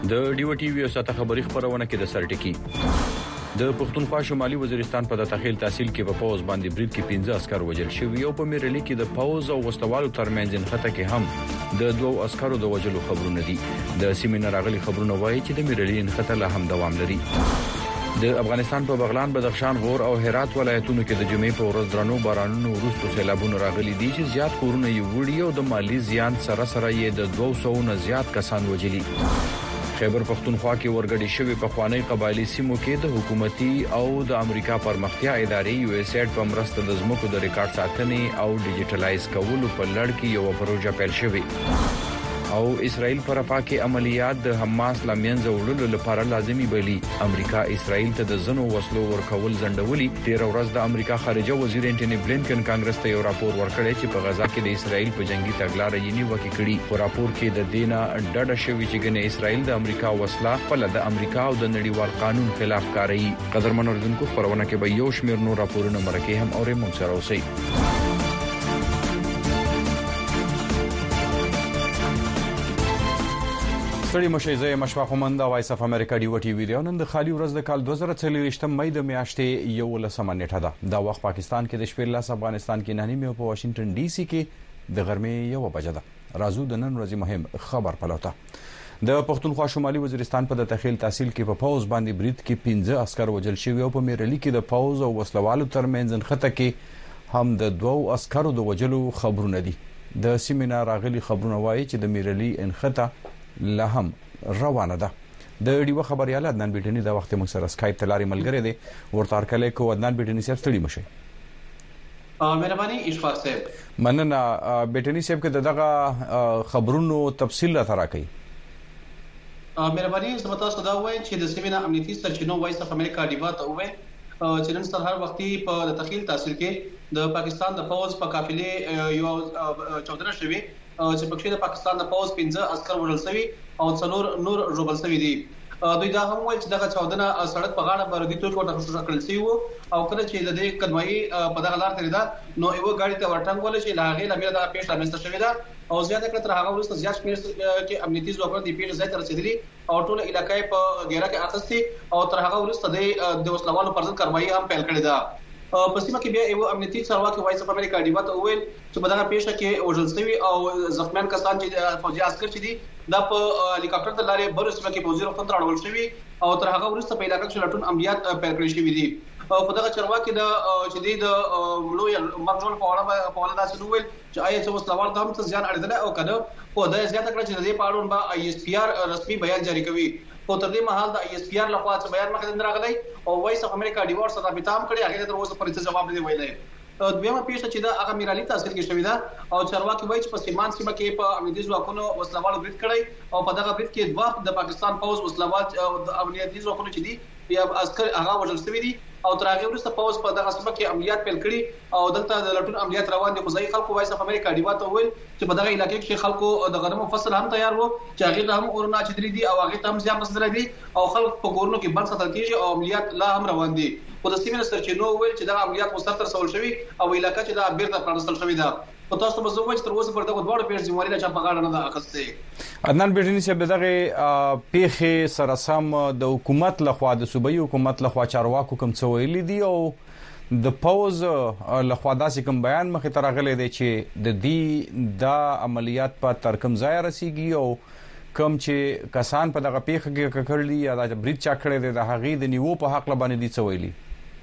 د ډیو ټي وی ساته خبري خبرونه کې د سرټکی د پښتونخوا شمالي وزیرستان په تخیل تحصیل کې په پوز باندې برید کې 15 عسكر وژل شوی او په میرلی کې د پوز او وسوالو ترمنځ انخته کې هم د دوه عسكرو د وژلو خبرونه دي. د سیمینار غلي خبرونه وایي چې د میرلی انخته لا هم دوام لري. د افغانستان په بغلان، بدخشان، غور او هرات ولایتونو کې د جمعې په ورځ درنو بارانونو وروسته سیلابونه راغلي دي چې زیات کورونه یې وړي او د مالی زیان سره یې د 200 نه زیات کسان وژلي. خیبر پختونخوا کې ورګړی شوی په خوانی قبایلی سیمو کې د حکومتي او د امریکا پرمختیا ادارې USAID په مرسته د زمکو د ریکارډ ساتنې او ډیجیټلایز کولو په لړ کې یو پروژه پیل شوی او اسرائیل پر افا کې عملیات د حماس لامینځ وړلو لپاره لازمي بلی. امریکا اسرائیل ته د زنو وسلو ورکول ځنډولي. 13 ورځ د امریکا خارجه وزیر انټونی بلینکن کانګرس ته یو راپور ورکړی چې په غزا کې د اسرائیل په جنگي تګلارې یې نیوکه کړې. په راپور کې د دینه ډډه شوی چې ګنې اسرائیل د امریکا وسله خپل د امریکا او د نړیوال قانون خلاف کاروي. قدرمن اوریدونکو خبرونه کې به یو شمیر نور راپورونه مرکه هم اورې مونږ سره اوسئ. ستړي مشي زه مشفق مند او وایس اف امریکا ډیو ټي وی دی نن د خالي ورځ د کال 2023 مې د میاشتې یو لسمه نیټه ده. دا وخت پاکستان کې د شپې لاس، افغانستان کې نهنی مې په واشنگټن ډي سي کې د غرمې یو بجه ده. راځو د نن ورځې مهم خبر پلوته. د پښتونخوا شمالي وزیرستان په تخیل تحصیل کې په پوز باندې برید کې 15 عسكر وژل شوی او په میرلی کې د پوز او وسلوالو ترمنځ انخته کې هم د دوه عسكرو د وژلو خبرونه دي. د سیمینار غلي خبرونه وایي چې د میرلی انخته لا هم روانه ده. د ډیو خبريال عدنان بیٹنی دا وخت موږ سره سکایپ تلاري ملګری دی. ورته ارکلې کو عدنان بیٹنی صاحب ستړي مشه. مهرباني اشفاق صاحب. مننه بیٹنی صاحب کې دغه خبرونو تفصیل را راکړي. مهرباني زما تاسو دا وایم چې د سیمینار امنیتي سرچینو وایس اف امریکا ډیبات وې چې نن سهار وختي په تخیل تحصیل کې د پاکستان د فوج په قافلې یو چودنه شوی چې پکې د پاکستان د فوج 15 عسكر وژل شوی او څلور نور ژوبل شوی دي. دوی دا هم وایي چې دغه چودنه سړک په غاړه باندې ټول ورته کړل شوی او کله چې د دې قدمایي په دغه لار تیریدا نو یو غاډي ته ورټنګول چې لاغې لمه دا پیښه رامنځته شوې ده او زیاته کړه تر هغه وروسته زیات شمېر کې امنیتي ځواکونه د پیښې ځای ته رسیدلي او ټول علاقې په ګیره کې اخستي او تر هغه وروسته د وسلوالو پر ضد کارمایي هم پیل کړې ده. په سیمه کې بیا یو امنیتي څارواکي وایس اف امریکا ډیبات وویل چې په دغه پیښه کې وژل شوی او زخمیان کسان چې فوجي عسكر چې دي دا په هلیکاپټر د لارې بر سیمه کې په وزیر خپل راوړل شوی او تر هغه وروسته په علاقې کې لټون عملیات پیل کړی شوی دي. په دغه چارواکي د چې د لوی مرجول په اړه دا څه ویل چې آیا څه وسلوال هم څه ځان اړیدل او کنه په دغه زیاته کړ چې د دې په اړه به ISPR رسمي بیان جاری کوي. په تر دې مهال د ISPR لخوا څه بیان مخه راغلی او وایس اف امریکا ډیوار سره رابطه هم کړې هغه تر اوسه پرې جواب نه دی ویلی. دویمه پیښه چې دا هغه میرالي تحصیل کې شوې ده او چارواکي وایي چې په سیمان سیمه کې په امنیتي ځواکونو وسلوالو برید کړی او په دغه برید کې دوه د پاکستان فوج وسلوال او د امنیتي ځواکونو چې دي یا عسكر هغه وژل شوی دي او تر هغه وروسته فوج په دغه سیمه کې عملیات پیل کړي او دلته د لټون عملیات روان دي. خو ځای خلکو وایس اف امریکا ډیبات وویل چې په دغه علاقې کې خلکو د غنمو فصل هم تیار وو چې هغه ته هم اورونه چدري دي او هغه ته هم ځان رسیدل دي او خلک په کورونو کې بند ساتل کیږي او عملیات لا هم روان دي. په د سیمې سرچینو ویل چې دا عملیات مستقر سول شوی او علاقې چې دا بیرته پرانستل شوی ده. په تاسو په زوج تر اوسه پر دغه دوه پیښې ذمہواری نه چا په غاړه نه ده اخیسته. عدنان بیٹنی صاحب دغه پیښې سره سم د حکومت لخوا د صوبایي حکومت لخوا چارواکو کوم څه ویلي دي او د پوز لخوا داسې کوم بیان مخې ته راغلی دی چې د دې دا عملیات په ترکم ځای رسیږي او کوم چې کسان په دغه پیښه کې کړلي یا د برید چا کړی دی د هغې د نیوو په حق باندې دي څه ویلي.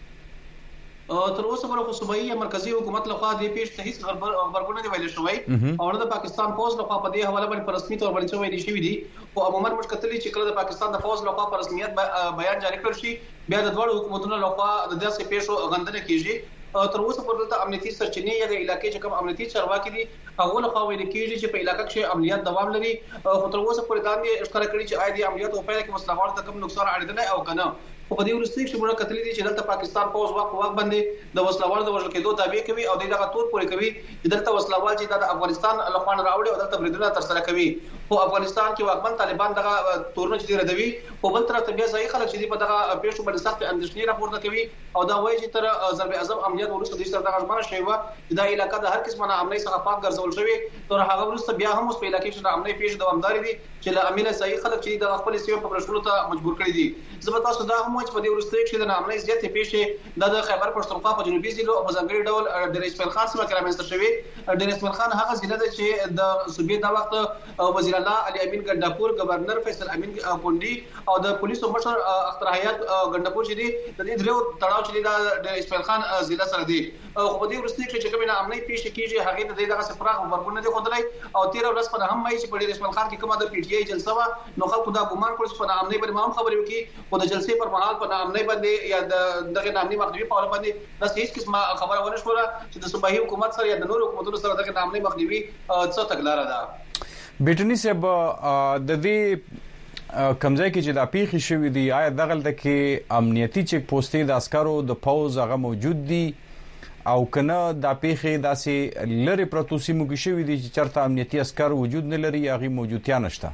تر اوسه پورې صوبایي یا مرکزی حکومت لخوا د پیښې هیڅ خبرونه نه ویل شوی او د پاکستان فوج لخوا په دې حواله باندې په رسمي تور باندې ویل شوی دي او عموما مشکلتلي چې کله د پاکستان د فوج لخوا په رسمیت بیان جاری کړ شي بیا د دوه حکومتونو لخوا د داسې پیښو غندنه کیږي. تر اوسه پورې د امنیتي سرچینې یا د علاقې چې کوم امنیتي چارواکي دي هغه لخوا ویل کیږي چې په علاقې کې عملیات دوام لري خو تر اوسه پورې دا نه ښکاره کړي چې آیا د عملیاتو په پیل کې مسلمانانو ته کوم نقصان اړیدل او کنه. په دې ورستۍ چې موږ کتلې دي چې دلته پاکستان پوز واک باندې د وسلوال د وژل کېدو دعوی کوي او دغه تور پورې کوي چې دلته وسلوال چې د افغانستان لخوا راوړي او دلته بریدونه ترسره کوي په افغانستان کې واکمن طالبان دغه تورونه چې ردوي په بل طرف ته بیا ځای خلک چې په دغه پیښو باندې سخت اندېښنې راپورته کوي او دا وایي چې تر ضرب اعظم عملیات وروسته د سره دغه ژمنه شوی و چې دا علاقې د هر قسمه امنیت څخه پاک ګرځول شوی تر هغه وروسته بیا هم اوس په علاقې کې امنیت پیښې دوامدار دي چې له امنیت ځای خلک چې د خپل سیمې په پرشلو ته مجبور کړي دي زه به تاسو دا هم وایم چې په دې ورستۍ کې د امنیت زیاتې پیښې د خیبر پښتونخوا په جنوبي ضلعو او ځانګړي ډول ډیر اسماعیل خان سره رامنځته شوی ډیر اسماعیل خان هغه ضلع ده چې د صوبې د وخت وزیر الله علي امین ګنداپور گورنر فیصل امین کونډي او د پولیسو مشر اختر حیات ګنداپور چې دي د دې درو تړاو چې د ډیر اسماعیل خان ضلع سره دي خو په دې ورستۍ کې چې کومه امنیت پیښې کیږي هغه د دغه سفراغ ورګونه دي خدای او 13 ورځې په هم مې چې په ډیر اسماعیل خان کې کومه د پی ټی آی جلسه و نو خلکو دا ګومان کړ چې په امنیت باندې هم خبرې وکړي او د جلسې پر مهال په امنیت باندې یا دغه نامني مخنیوي په اړه باندې د هیڅ قسمه خبره ونه شوه چې د صوبایي حکومت سره یا د نورو حکومتونو سره دغه نامني مخنیوي څه تګلاره ده بیٹنی صاحب د دې کمزای کې چې د پیښې شوې دي آیا دغلته کې امنیتي چیک پوسټې د عسکرو د پوز هغه موجود دي او کنه د پیښې داسې لری پروتوسی موږ شوې دي چې چرته امنیتي عسكر وجود نه لري یا غي موجودتیا نشته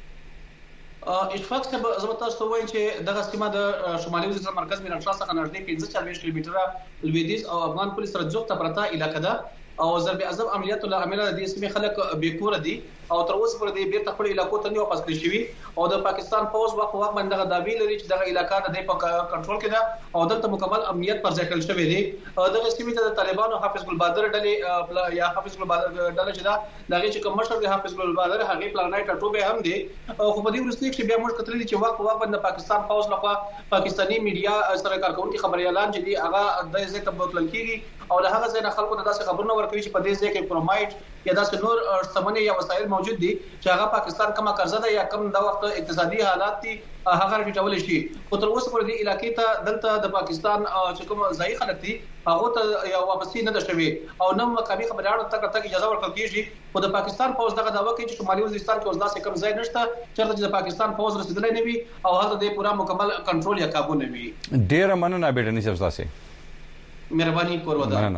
اشفاق صاحب زه تاسو ته وایم چې دغه سیمه د شمالي وزیرستان مرکز میرانشاه څخه نږدې 45 کیلومتره لویدیځ او افغان پولیس سره جوړه پرته علاقه ده او ضرب اعظم عملیات له عمله د دې سیمې خلک بیکور دي او تر اوسه پر دې بیرته خپل علاقو ته نه واپس کړی شوی او د پاکستان فوج وخت باندې دغه دابي لري چې دغه علاقې د په کنټرول کې ده او دلته مکمل امنیت پر ځای کړل شوی دی دغه سیمې ته د طالبانو حافظ ګل بادر ډلې یا حافظ ګل بادر ډله چې دا دغه چې کوم مشر دی حافظ ګل بادر هغه پلانای ټاټوبه هم دی خو په دې ورستۍ کې بیا موږ کتلې چې وخت باندې پاکستان فوج لخوا پاکستانی میډیا سره کارکونکو خبري اعلان چې دی هغه د ځای ته بوتل کیږي او له هغه ځای نه خلکو ته داسې خبرونه ورکوي چې په دې ځای کې پرومایټ یا داسې نور سمونه یا وسایل موجود دي چې هغه پاکستان کومه قرضه ده یا کوم د وخت اقتصادي حالات دي هغه ریټول شي خو تر اوسه پر دې علاقې ته دلته د پاکستان چې کوم ځای خلک دي هغه ته یو واپسی نه ده شوی او نو مقامي خبريالو ته اجازه ورکړل کیږي خو د پاکستان فوج دغه دعوه کوي چې شمالي وزیرستان کې اوس داسې کوم ځای نشته چې د پاکستان فوج رسیدلی نه وي او هغه د پورا مکمل کنټرول یا قابو نه وي ډیر مننه بیٹنی صاحب تاسو مهرباني کورودا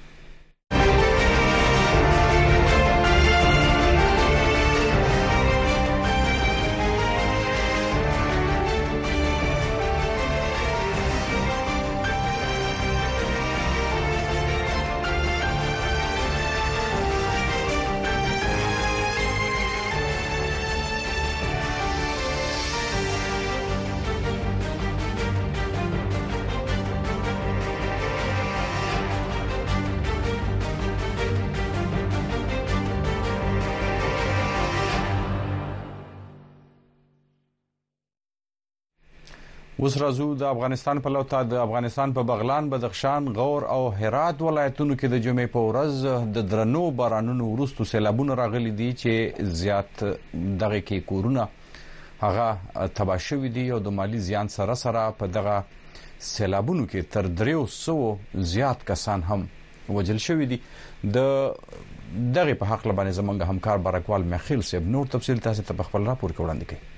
اوس راځو د افغانستان په لور ته د افغانستان په بغلان بدخشان غور او هرات ولایتونو کې د جمعې په ورځ د درنو بارانونو وروسته سیلابونه راغلي دي چې زیات دغه کې کورونه هغه تباه شوي دي او د مالی زیان سره سره په دغه سیلابونو کې تر 300 زیات کسان هم وژل شوي دي د دغه په حق لبانې زمونږ همکار برکوال مخیل صاحب نور تفصیل تاسو ته په خپل راپور کې وړاندې کوي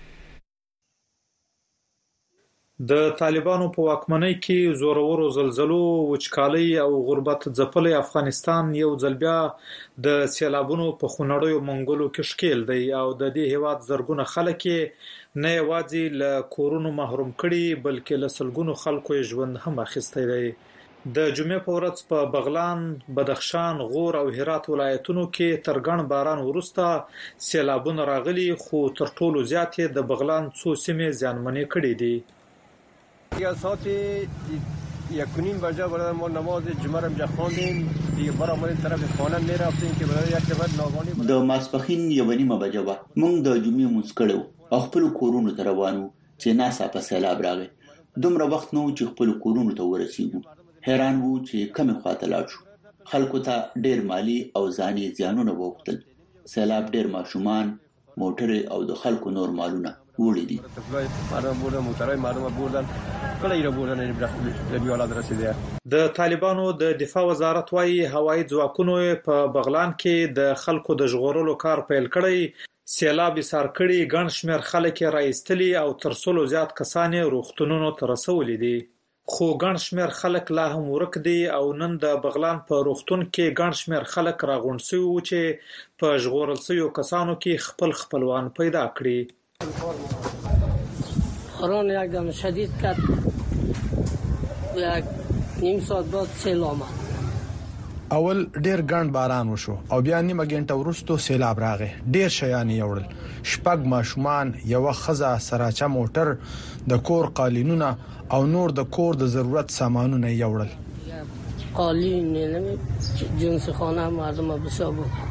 د طالبانو په واکمنۍ کې زورورو زلزلو وچکالۍ او غربت ځپلې افغانستان یو ځل بیا د سیلابونو په خونړیو منګولو کې ښکیل دی او د دې هیواد زرګونه خلک نه یوازې له کورونو محروم کړي بلکې له سلګونو خلکو ژوند هم اخیستی دی د جمعې په ورځ په بغلان، بدخشان، غور او هرات ولایتونو کې تر ګڼ باران وروسته سیلابونه راغلي خو تر ټولو زیات د بغلان څو سیمې زیانمنې کړي دي یا ساعت 1:30 بجه برای ما نماز جمعه را خواندیم دیگه برای طرف خانه میرفتیم که برای یک وخت ناگهانی د ماسپخین 1:30 بجه و موږ د جمعې مونځ کړو خپل کورونو ته روانو چې ناڅاپه سیلاب راغی دومره وخت نو چې خپل کورونو ته ورسېږو حیران وو چې کومه خواته لاړ شو خلکو ته ډیر مالی او ځاني زیانونه وغوښتل سیلاب ډیر ماشومان موټر او د خلکو نور مالونه وړي دي مردم بردن موټرای مردم بردن کله یې بردن د بیولاد رسیدي د طالبانو د دفاع وزارت وايي هوایي ځواکونو په بغلان کې د خلکو د ژغورلو کار پیل کړی سیلاب سار کړي ګڼ شمېر خلک راایستلي او تر 100 زیات کسان روغتونونو ته رسولي دي. خو ګڼ شمېر خلک لا هم ورک دي او نن د بغلان په روغتون کې ګڼ شمېر خلک راغونډ شوي وو چې په ژغورل شویو کسانو کې خپلوان پیدا کړي. باران یکدم شدید کرد. یک نیم ساعت بعد سیل آمد. اول ډیر ګڼ باران وشو او بیا نیمه غنټه وروسته سیلاب راغی. ډیر شیان یوړل. شپږ ماشومان، یو خزه، سراچه موټر، د کور قالینونه او نور د کور د ضرورت سامانونه یوړل. قالین نه جنس خانه مردم بسیار بود.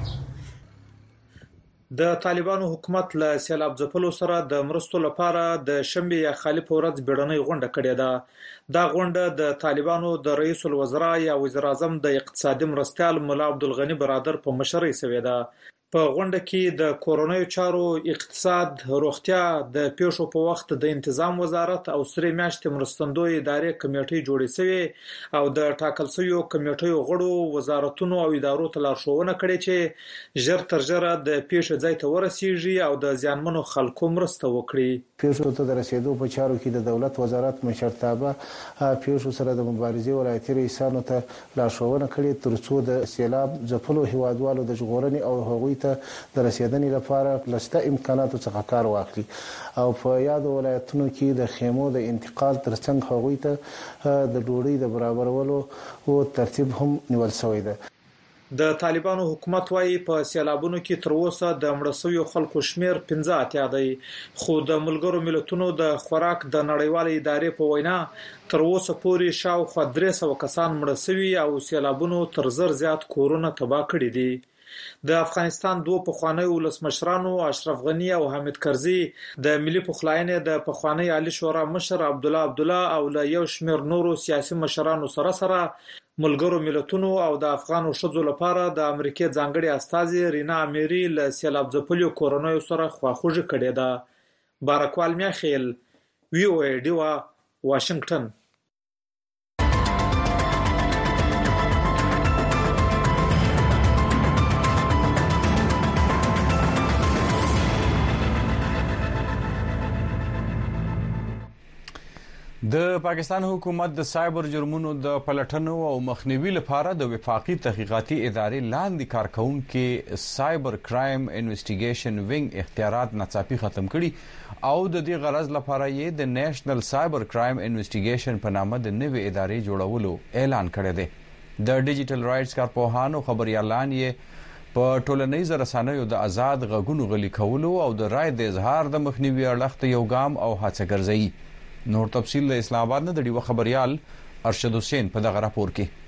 د طالبانو حکومت له سیلاب ځپلو سره د مرستو لپاره د شنبه یا خالي په ورځ بیړنۍ غونډه کړې ده. دا غونډه د طالبانو د رئیس الوزرا یا وزیر اعظم د اقتصادي مرستیال مولا عبدالغنی برادر په مشرۍ شوې ده. په غونډه کې د کورونایي چارو، اقتصاد، روغتیا، د پیښو په وخت د انتظام وزارت او سری میاشتې مرستندوی ادارې کمیټې جوړې شوې او د ټاکل شویو کمیټو غړو وزارتونو او ادارو ته لارښوونه کړې چې ژر تر ژره د پیښې ځای ته ورسیږي او د زیانمنو خلکو مرسته وکړي. پیښو ته د رسیدو په چارو کې د دولت وزارت مشرتابه پیښو سره د مبارزې ولایتي رئیسانو ته لارښوونه کړې ترڅو د سیلاب ځپلو هیوادوالو د ژغورنې او هغوی ته د رسیدنې لپاره لسته امکاناتو څخه کار واخلي او په یادو ولایتونو کې د خیمو د انتقال ترڅنګ هغوی ته د ډوډۍ د برابرولو او ترتیب هم نیول شوی ده. د طالبانو حکومت وايي په سیلابونو کې تر اوسه د مړه شویو خلکو شمیر 15 دی، خو د ملګرو ملتونو د خوراک د نړیوال ادارې په وینا تر اوسه پورې شاوخوا 300 کسان مړه شوي او سیلابونو تر 1000 زیات کورونه تباه کړي دي. د افغانستان دوه پخوانیو ولسمشرانو اشرف غنی او حامد کرزي د ملي پخلاینې د پخوانی عالی شورا مشر عبدالله او له یو شمېر نورو سیاسي مشرانو سره ملګرو ملتونو او د افغانو ښځو لپاره د امریکای ځانګړي استازي رینا امیری له سیلاب ځپلو کورونایو سره خواخوږي کړې ده. بارکوال میخیل، وی او ای ډیوا، واشنگټن. د پاکستان حکومت د سایبر جرمونو د پلټنو او مخنیوي لپاره د وفاقي تحقیقاتي ادارې لاندې کارکونکو سایبر کرایم انویسټیګیشن وینګ اختیارات ناڅاپي ختم کړي او د دې غرض لپاره یې د نېشنل سایبر کرایم انویسټیګیشن په نامه د نوې ادارې جوړولو اعلان کړی دی. د ډیجیټل رائټس کارپوهان او خبريالان یې په ټولنیزو رسنیو د آزاد غږونو غلي کولو او د رائے د اظهار د مخنیوي اړخ ته یو ګام او هڅه ګرځي. نور تفصیل د اسلام آباد نه د ډیوه خبريال ارشد حسین په دغه راپور کې.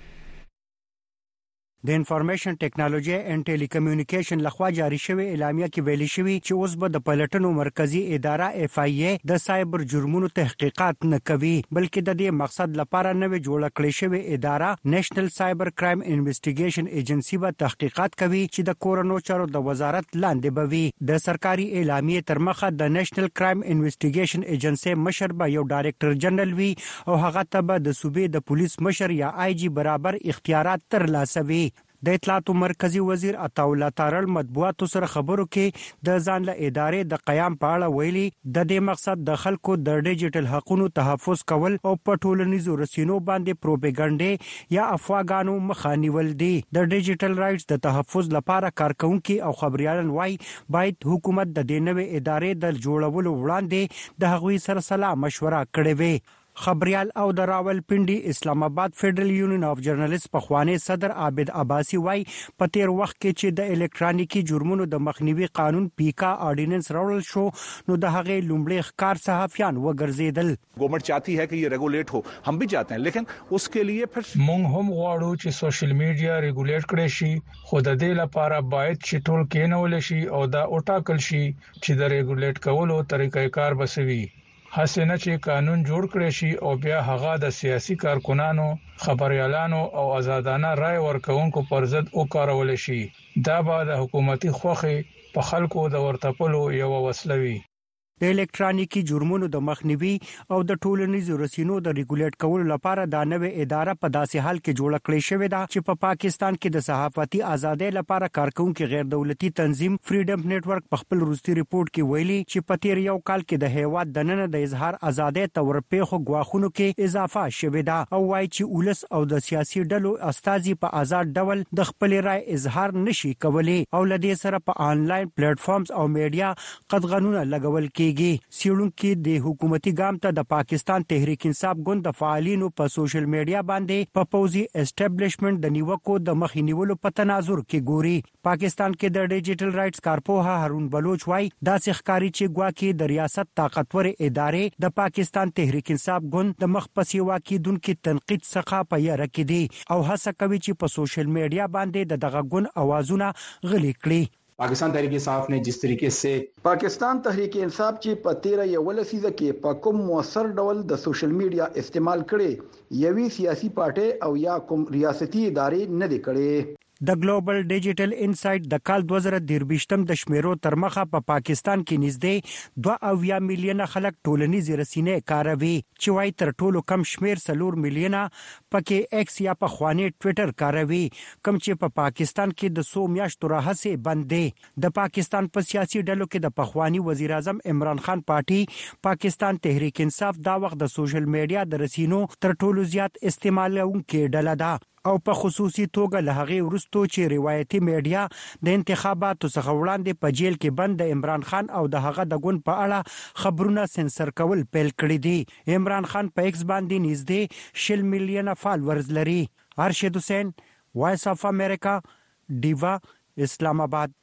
د انفارمیشن ټیکنالوژي اینڈ ټیلی کمیونیکیشن لخوا جاری شوی اعلامیه کې ویلي شوی چې اوس به د پلټنو مرکزی اداره اف ای ای د سایبر جرمونو تحقیقات نه کوي، بلکې د دې مقصد لپاره نوې جوړه کړې شوی اداره نېشنل سایبر کرایم انویسټیګیشن ایجنسی به تحقیقات کوي چې د کورونو چارو د وزارت لاندې بوي. د سرکاري اعلامیه تر مخه د نېشنل کرایم انویسټیګیشن ایجنسی مشر به یو ډایریکټر جنرال وي او هغه ته به د صوبې د پولیس مشر یا آی جی برابر اختیارات ترلاسه وي. د اطلاعاتو مرکزی وزیر عطاالله تارړ مطبوعاتو سره خبرو کې د ځان له ادارې د قیام په اړه ویلي د دې مقصد د خلکو د ډیجیټل حقوقو تحفظ کول او په ټولنیزو رسنیو باندې پروپاګاندا یا افواګانو مخه نیول دي. د ډیجیټل رائټس د تحفظ لپاره کارکونکو او خبريالان وايي باید حکومت د دې نوې ادارې د جوړولو وړاندې د هغوی سره سلا مشوره کړې وي. خبريال او د راولپنډي اسلام آباد فدرل یونین اف جرنالست په خوانی صدر عابد عباسی وای په تیر وخت کې چې د الکترونیکی جرمونو د مخنیوي قانون پیکا آرډیننس راول شو نو د هغه لومړی ښکار صحافیان وګرځیدل. گورنمنٹ چاہتی ہے کہ یہ ریگولیٹ ہو، ہم بھی چاہتے ہیں، لیکن اس کے لیے پھر مونږ هم غواړو چې سوشل میډیا ریګولیټ کړي شي، خو د دې لپاره باید چې ټول کېنول شي او دا اوټاکل شي چې د ریګولیټ کولو طریقې کار بسوي. حسنه چې قانون جوړ کړی شي او بیا هغه د سیاسي کارکونانو، خبريالانو او آزادانه رائے ورکوونکو پر ضد وکارول شي. دا به د حکومتي خوخي په خلکو د ورتپلو یو وسلوي. د الکترونیکی جرمونو د مخنیوي او د ټولنیزو رسنیو د ریګولیټ کولو لپاره د نوې اداره په داسې حال کې جوړ کړې شوې ده چې په پاکستان کې د صحافتي ازادۍ لپاره کارکونکو غیر دولتي تنظیم فریډم نتورک په خپل وروستي ریپورت کې ویلي چې په تیر یو کال کې د هیواد دننه د اظهار ازادۍ تور پیښو غواخونو کې اضافه شوې ده او وايي چې ولس او د سیاسي ډلو استازي په آزاد ډول د خپل رائے اظهار نشي کولای او لدې سره په آنلاین پلیټ فارمز او میډیا قطغنونه لګول کیږي. سیړونکو د حکومتي ګام ته د پاکستان تحریک انصاف ګوند د فعالینو په سوشل میډیا باندې په پوزي اسټابلیشمنت د نیوکو د مخینیولو په تناظر کې ګوري. پاکستان کې د ډیجیټل رائټس کارپوها هارون بلوچ وايي دا ښکاری چې ګواکې د ریاست طاقتور ادارې د پاکستان تحریک انصاف ګوند د مخپسي واکیدونکو تنقید څخه په یاره کې دي او هڅه کوي چې په سوشل میډیا باندې دغه ګوند اوازونه غلي کړي. पाकिस्तान तहरीक इंसाफ ने जिस तरीके से पाकिस्तान तहरीक इंसाफ چې په 13 یو لسیزه کې په کوم موثر ډول د سوشل میډیا استعمال کړي یوي سیاسي پارټي او یا کوم ریاستي ادارې نه دي کړي. د ګلوبل ډیجیټل انسایټ د کال 2023 د شمیرو تر مخه په پاکستان کې نږدې 2 میلیونه خلک ټولنیزې رسنۍ کاروي چې وايي تر ټولو کم شمیر 4 میلیونه پکې ایکس یا په خواني ټوئیټر کاروي کوم چې په پاکستان کې د 100 میاشتو راهسه بندې. د پاکستان په سیاسي ډلو کې د پخوانی وزیر اعظم عمران خان پارټي پاکستان تحریک انصاف دا وخت د سوشل میډیا د رسنیو تر ټولو زیات استعمالونکو ډله ده او په خصوصي توګه له هغه ورستو چې روایتي میډیا د انتخاباتو څخه وړاندې په جیل کې بند د عمران خان او د هغه د ګوند په اړه خبرونه سنسر کول پیل کړی دي. عمران خان په ایکس باندې نږدې 10 میلیونه فالوورز لري. ارشد حسین، وایس اف امریکا، ډیوا، اسلام آباد.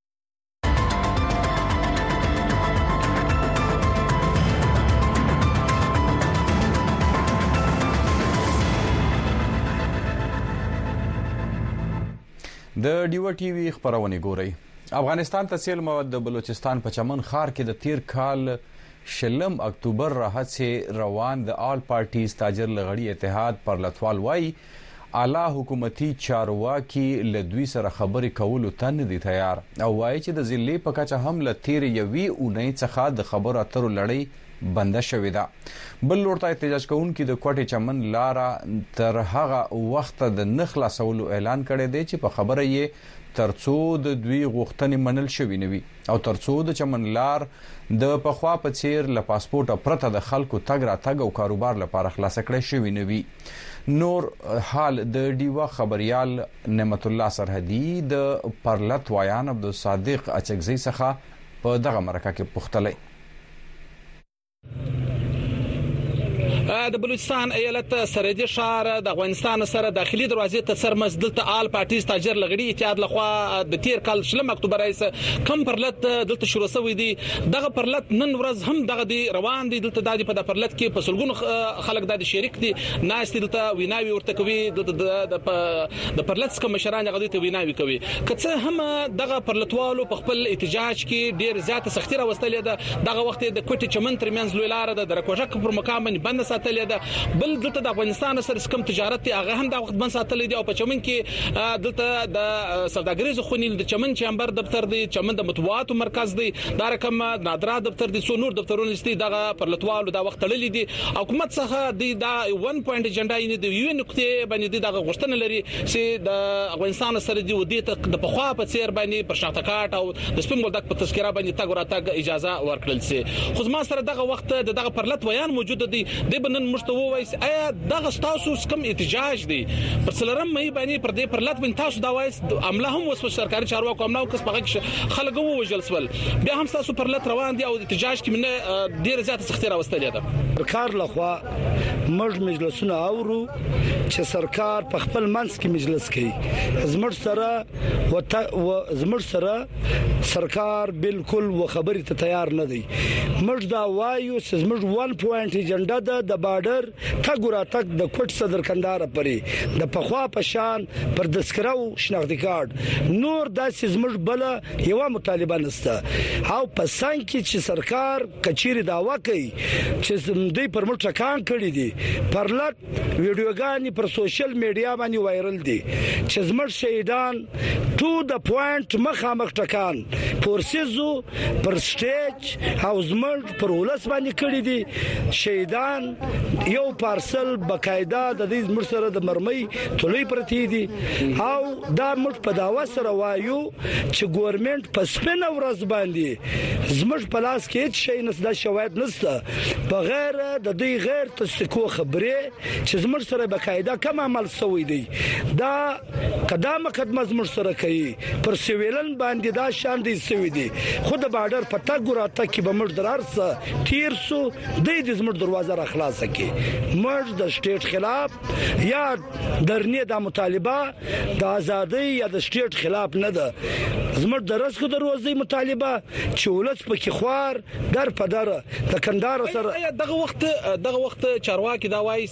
د ډیو ټي وی خبرونه ګوري. افغانستان ته سیل مواد د بلوچستان په چمن خار کې د تیر کال شلم اکتوبر راحت سه روان د آل پارټیز تاجر لغړی اتحاد پر لټوال وای اعلی حکومتي چارواکي لدوی سره خبرې کولو ته نه دي تیار او وای چې د ضلع په کچه هم لتیر یوي اونۍ څخه د خبرو اترو لړۍ بنده شوې ده. بل لورته احتجاج کوونکي د کوټې چمن لارا تر هغه وخت د نخلاصولو اعلان کړی دی چې په خبره یې ترڅو د دوی غوښتنې منل شوې نه وي او ترڅو د چمن لار د پخوا په څیر له پاسپورټ پرته د خلکو تګ راتګ او کاروبار لپاره خلاص کړی شوې نه وي. نور حال د ډیوا خبريال نعمت الله سرحدي د پرلط وایان عبد الصادق اچکزي څخه په دغه مرکه کې پوښتلې. د بلوچستان ایالت سرحدي شهر د افغانستان سره داخلي دروازې ته سرمز دلته آل پارټیز تاجر لغړی اتحاد لخوا د تیر کال شلم اکتوبر رئیس کم پرلط دلته شروع شوی دی. دغه پرلط نن ورځ هم دغه دی روان دی. دلته د په پرلط کې په سلګونو خلک د شریک دي ناس دلته ویناوي ورته کوي د پرلط کوم مشران غوډي ته ویناوي کوي. کڅه هم دغه پرلطوالو په خپل احتجاج کې ډیر زیات سختي راوستلې ده. دغه وخت د کوټې چمن ترمنځ لوی لار د درکوټک پر مقام باندې بند ساتلې ده. بل دلته د افغانستان سره کوم تجارت هغه هم د وخت بند ساتلې دي او په چمن کې دلته د سوداګریزو خونې د چمن چمبر دفتر دی، چمن د مطبوعاتو مرکز دی، دا رقم نادرا دفتر دي، څو نور دفترونه دي. دغه پرلطوالو د وخت تړلې دي. حکومت څخه د 1 پوینټ ایجنډا یې د یو نقطې باندې دغه غوښتنه لري چې د افغانستان سره دی ودی ته د پخوا په څیر باندې پر شاته کاټ او د سپین بولدک په تذکره باندې تګ وراتګ اجازه ورکړل سي. خو ما سره دغه وخت دغه پرلط ویان موجود دي. د بنن مشتوو وایس آیا دغه تاسو کوم احتجاج دی پر سلرم مې باندې پر دې پرلط باندې تاسو دا وایس عمله هم وسو سرکاري چارواکو عمله کس پغه خلک ووجل سول بیا هم تاسو پرلط روان دي او احتجاج کې من ډیر زیات سختي راوستلې ده. سرکار لخوا موږ مجلسونه اورو چې سرکار په خپل منځ کې مجلس کوي. زموږ سره سرکار بالکل و خبرې ته تیار نه دی. موږ دا وایو چې زموږ 1 پوینټ ایجنډا ده د بارډر تګورا تک د کوټ صدر کندهار پرې د پخوا په شان پر دسکرو شناختی کارت نور داسې زموږ بل یو مطالبه نسته. او په سان کې چې سرکار کچيري داوا کوي چې دوی پر موږ ټکان کړی دي پرلط ویډیوګانی پر سوشل میډیا باندې وایرل دي چې زموږ شهیدان ټو د پوینټ مخامخ ټکان فورسزو پر سټیج او زمړ پر ولس باندې کړی دي شهیدان یو پارسل بقاعده د دې زمړ سره د مرمۍ تولې پرتی دي او دا مټ په داوا سره وایو چې ګورنمنت په سپین ورځ باندې زمړ پلاس کې هیڅ شي نسدا شواهد نشته بغیر د دې غیر تصدیقو خبره چې زمړ سره بقاعده کوم عمل شوی دی دا قدم مقدمه زمړ سره کوي پر سیویلن باندې دا شان دي شوی دی خود بارډر پتا ګراته کې به مړ درارسه تیر سو د دې زمړ دروازه را خلاصه کې مړ د سټیټ خلاف یا درنه د مطالبه د ازادي یا د سټیټ خلاف نه ده زمړ درسکو دروازې مطالبه چې ولس پکې خوار در پدر د کندهار سره دغه وخت چارواکي دا وایي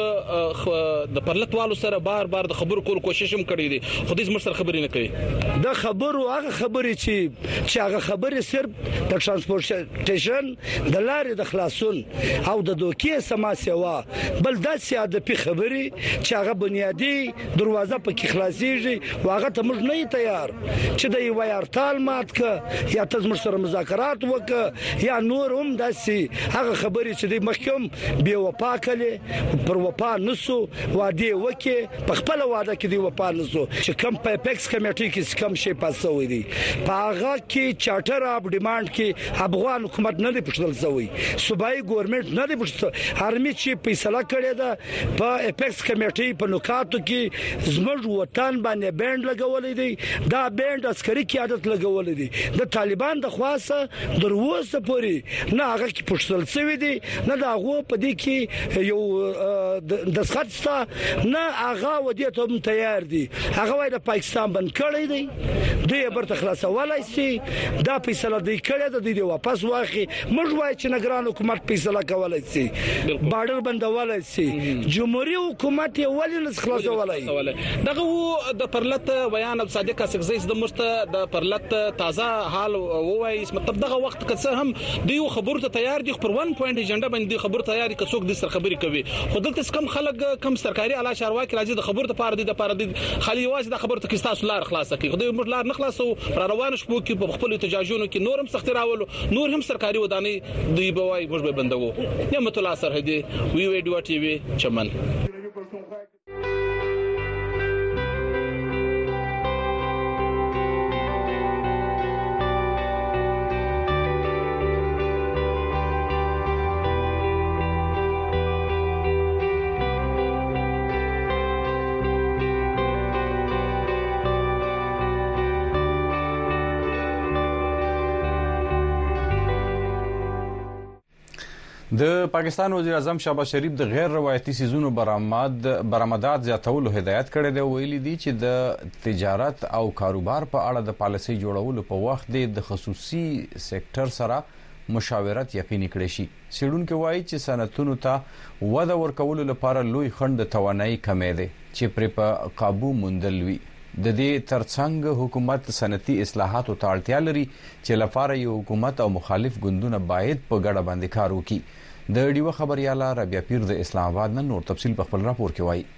موږ د پرلتوالو سره بار د خبرو کول کوشش هم کړی دي خو دې زموږ سره خبرې نه کوي د خبرو هغه خبرې چې هغه خبرې صرف د ترانسپورټیشن د لارې د خلاصون او د دوکې سما سیوا بل د سیاده په خبرې چې هغه بنیادی دروازه پکې خلاصيږي واغه ته موږ نه تیار چې د یو ارتال مات ک یا تاسو سره مذاکرات وک یا نور هم داسي هغه خبرې چې د محکم بے وفا کړي پر وفا نسو وادي وکي په خپل واده کې دی وفا نسو چې کم په اپیکس کمیټي کې کم شي پاسوي دي پاغه کې چارټر اپ ډیماند کې افغان حکومت نه دی پښتل شوی صوبایي ګورنمنت نه دی پښتل ارمي چې فیصله کړې ده په اپیکس کمیټي په نکاتو کې زموږ وطن باندې بند لګولې دي دا بند عسکري قیادت لګولې دي د طالبان د خاصه دروازه پوري نه هغه کې پښتل شوی دي نه دا غو په دې کې یو د سخت نه هغه ودی ته تیار دي هغه وای د پاکستان بند کړی دی دوی برته خلاصولای شي دا فیصله دی کړی د دې واپس واخی موږ وای چې نگران حکومت فیصله کولای شي بارډر بندولای شي جمهوریت حکومت یې ولې نس خلاصولای دغه د پرلت بیان صادق اسقزیز د مست د پرلت تازه حال وای مطلب دغه وخت که هم دی خبرو ته تیار دي پر 1 پوینټ ایجنډا باندې خبرو تیاری که څوک د سر خبري کوي خو دلته کم خلک کم سرکاري اعلی چارواکي راځي د خبرو ته پاره دي خالي واز د خبرو ته کې تاسو لار خلاصه کوي خو موږ لار نه خلاصو را روان شو کې په خپل احتجاجونو کې نور هم سخت راولو نور هم سرکاري وداني دوی بوای موږ به بندو نعمت الله سرحدي وی ویډیو ټي وي چمن د پاکستان وزیر اعظم شهباز شریف د غیر روایتي سيزونو برآمدات زیاتولو هدایت کړی دی ویلي دي چې د تجارت او کاروبار په اړه د پالیسي جوړولو په وخت د خصوصي سېکټر سره مشاورت یقیني کړي شي سیډونکو وایي چې صنعتونو ته وده ورکولو لپاره لوی خند توانایي کمې ده چې پر په قابو موندلوي د دې ترڅنګ حکومت صنعتي اصلاحاتو ته اړتیا لري چې لپاره یو حکومت او مخالف ګوندونه باید په ګډه باندې کار وکړي د ډیو خبرياله ربيع پیر د اسلام آباد نن تفصیل په خپل راپور کې وایي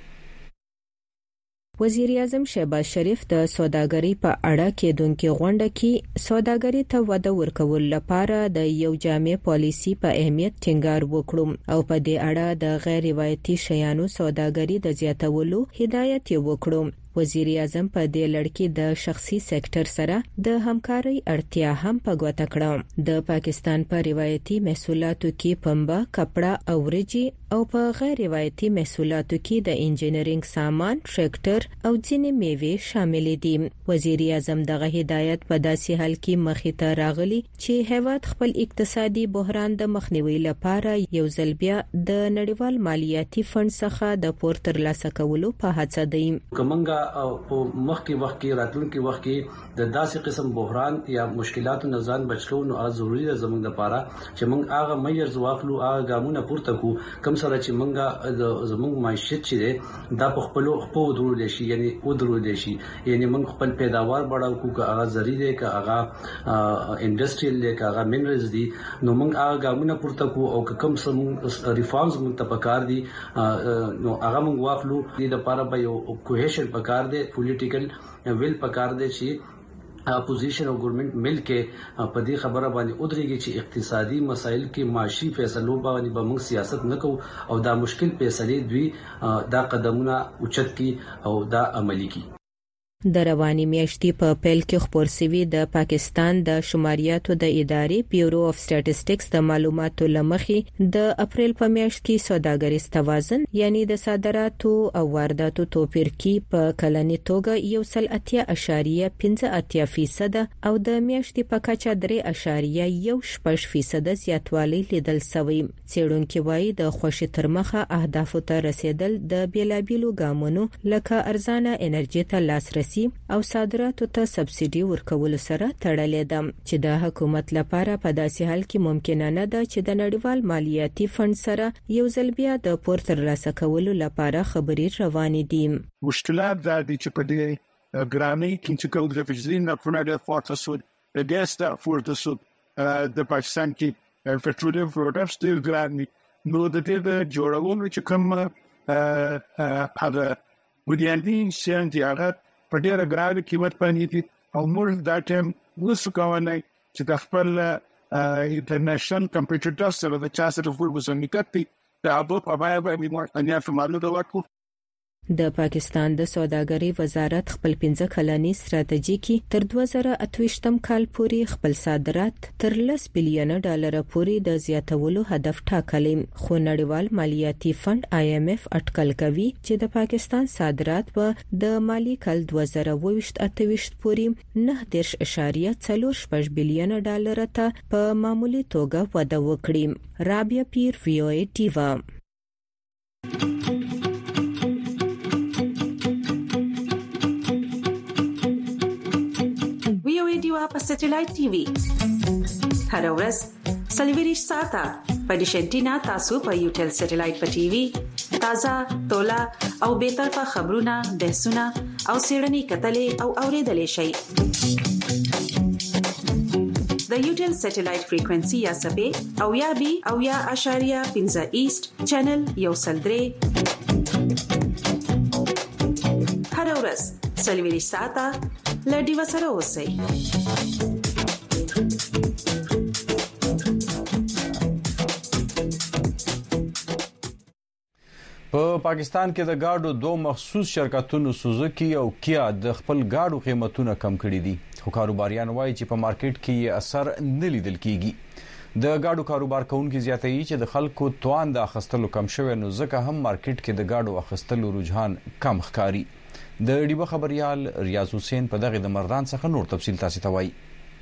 وزیر اعظم شهباز شریف د سوداګرۍ په اړه کې دونکو غونډه کې سوداګرۍ ته وده ورکول لپاره د یو جامع پالیسی په اهمیت ټینګار وکړو او په دې اړه د غیر روایتي شیانو سوداګرۍ د زیاتولو هدایت وکړو وزیر اعظم په دې لړ کې د شخصي سېکټر سره د همکارۍ اړتیا هم په ګوته کړه د پاکستان په روایتي محصولاتو کې پنبه کپڑا او ورجې او په غیر روایتي محصولاتو کې د انجینرینګ سامان ټریکټر او ځینې میوې شامل دي وزیر اعظم دغه هدایت په داسې حال کې مخې ته راغلي چې هیواد خپل اقتصادي بحران د مخنیوي لپاره یو ځل بیا د نړیوال مالیاتي فند څخه د پور ترلاسه کولو په هڅه دی کومنګا او په مخکې وخت کې راتلونکي وخت کې د داسې قسم بحران یا مشکلاتو نه ځان بچو نو ضروري ده زموږ لپاره چې موږ هغه مېرز واخلو هغه ګامونه پورته کو کم سره چې موږ زموږ معیشت چې دا په خپل درول شي یعنی او درول شي یعنی موږ خپل پیداوار بڑاو کو که هغه زری ده که هغه انډستریل ده که هغه منرلز دي نو موږ هغه ګامونه پورته کو او کم سم ریفارمز موږ ته پکار دي نو هغه موږ واخلو د لپاره به یو کوهیشن پکار پکار دی پولیټیکل ویل پکار دی چې اپوزیشن او ګورنمنت مل کې په دې خبره باندې ودرېږي چې اقتصادي مسایل کې معاشي فیصلو باندې به موږ سیاست نکو او دا مشکل فیصلې دوی دا قدمونه اوچت کی او دا عملی کی. د رواني میاشتې په پیل کې خبر سوي د پاکستان د شماریاتو د ادارې بیورو اف سټاتستکس د معلوماتو لمخې د اپریل په میاشت کې سوداګریز توازن یعنی د صادراتو او وارداتو توپیر کې په کلنی توګه 1.8% او د میاشتې په کچه 3.16% زیاتوالی لیدل شوی. څېړونکو وایي د خوشي ترمخه اهدافو ته رسیدل د بیلابیلو ګامونو لکه ارزانه انرژي ته لاسرسي او صادراتو ته سبسيډي ورکول سره تړلې ده چې د حکومت لپاره په داسې حال کې ممکن نه ده چې د نړیوال مالیاتي فند سره یو ځل بیا د پور ترلاسه کولو لپاره خبرې روانې دي. مشکلات دا دي چې په دې ګرانۍ کې چې کوم د فزین نه پرنده فورټ سود د ګستا فورټ سود د پاکستان کې پټرولیم پروډکټس ډیر ګران دي. نو د دې جوړولو چې کوم هغه بنیادی شیان دي هغه په ډیره ګرانه قیمت باندې دي او موږ دا ټیم وسو کوونای چې د خپل انټرنیشنل کمپیټیټرز سره د چا سره فور وسنګ کړي دا په پای باندې موږ انیا فمالو دا وکړو. د پاکستان د سوداګرۍ وزارت خپل 15 کلنی ستراتیژي کې تر 2028م کال پورې خپل صادرات تر 10 بلین ډالر پورې د زیاتولو هدف ټاکلی خو نړیوال مالیاتي فند IMF اټکل کوي چې د پاکستان صادرات به د مالی کال 2028 پورې 9.4 بلین ډالر ته په معمولی توګه وده وکړي. رابعه پیر VOA ټیوا. په سټلایټ ټي وي هر ورځ سلیویریش ساته په ډیشنټینا تاسو په یوټل سټلایټ په ټي وي تازه تولا او به طرفه خبرونه بحثونه او سیړنی کتلې او اوریدلې شي. د یوټل سټلایټ فریکوئنسي یا سبې او یا بي او یا اشاریه 15 ایست چینل یو سلدري هر ورځ سلیویریش ساته لډي وسره اوسئ. په پاکستان کې د گاډو دوه مخصوص شرکتونو سوزوکی او کیا د خپل گاډو قیمتونه کم کړي دي خو کاروباریان وایي چې په مارکیټ کې یې اثر نه لیدل کیږي. د گاډو کاروبار کوونکي زیاتوي چې د خلکو توان د اخستلو کم شوی نو ځکه هم مارکیټ کې د گاډو اخستلو رجحان کم ښکاري. د ډیبه خبريال ریاض حسین په دغه د مردان څخه نور تفصیل تاسو ته وایي.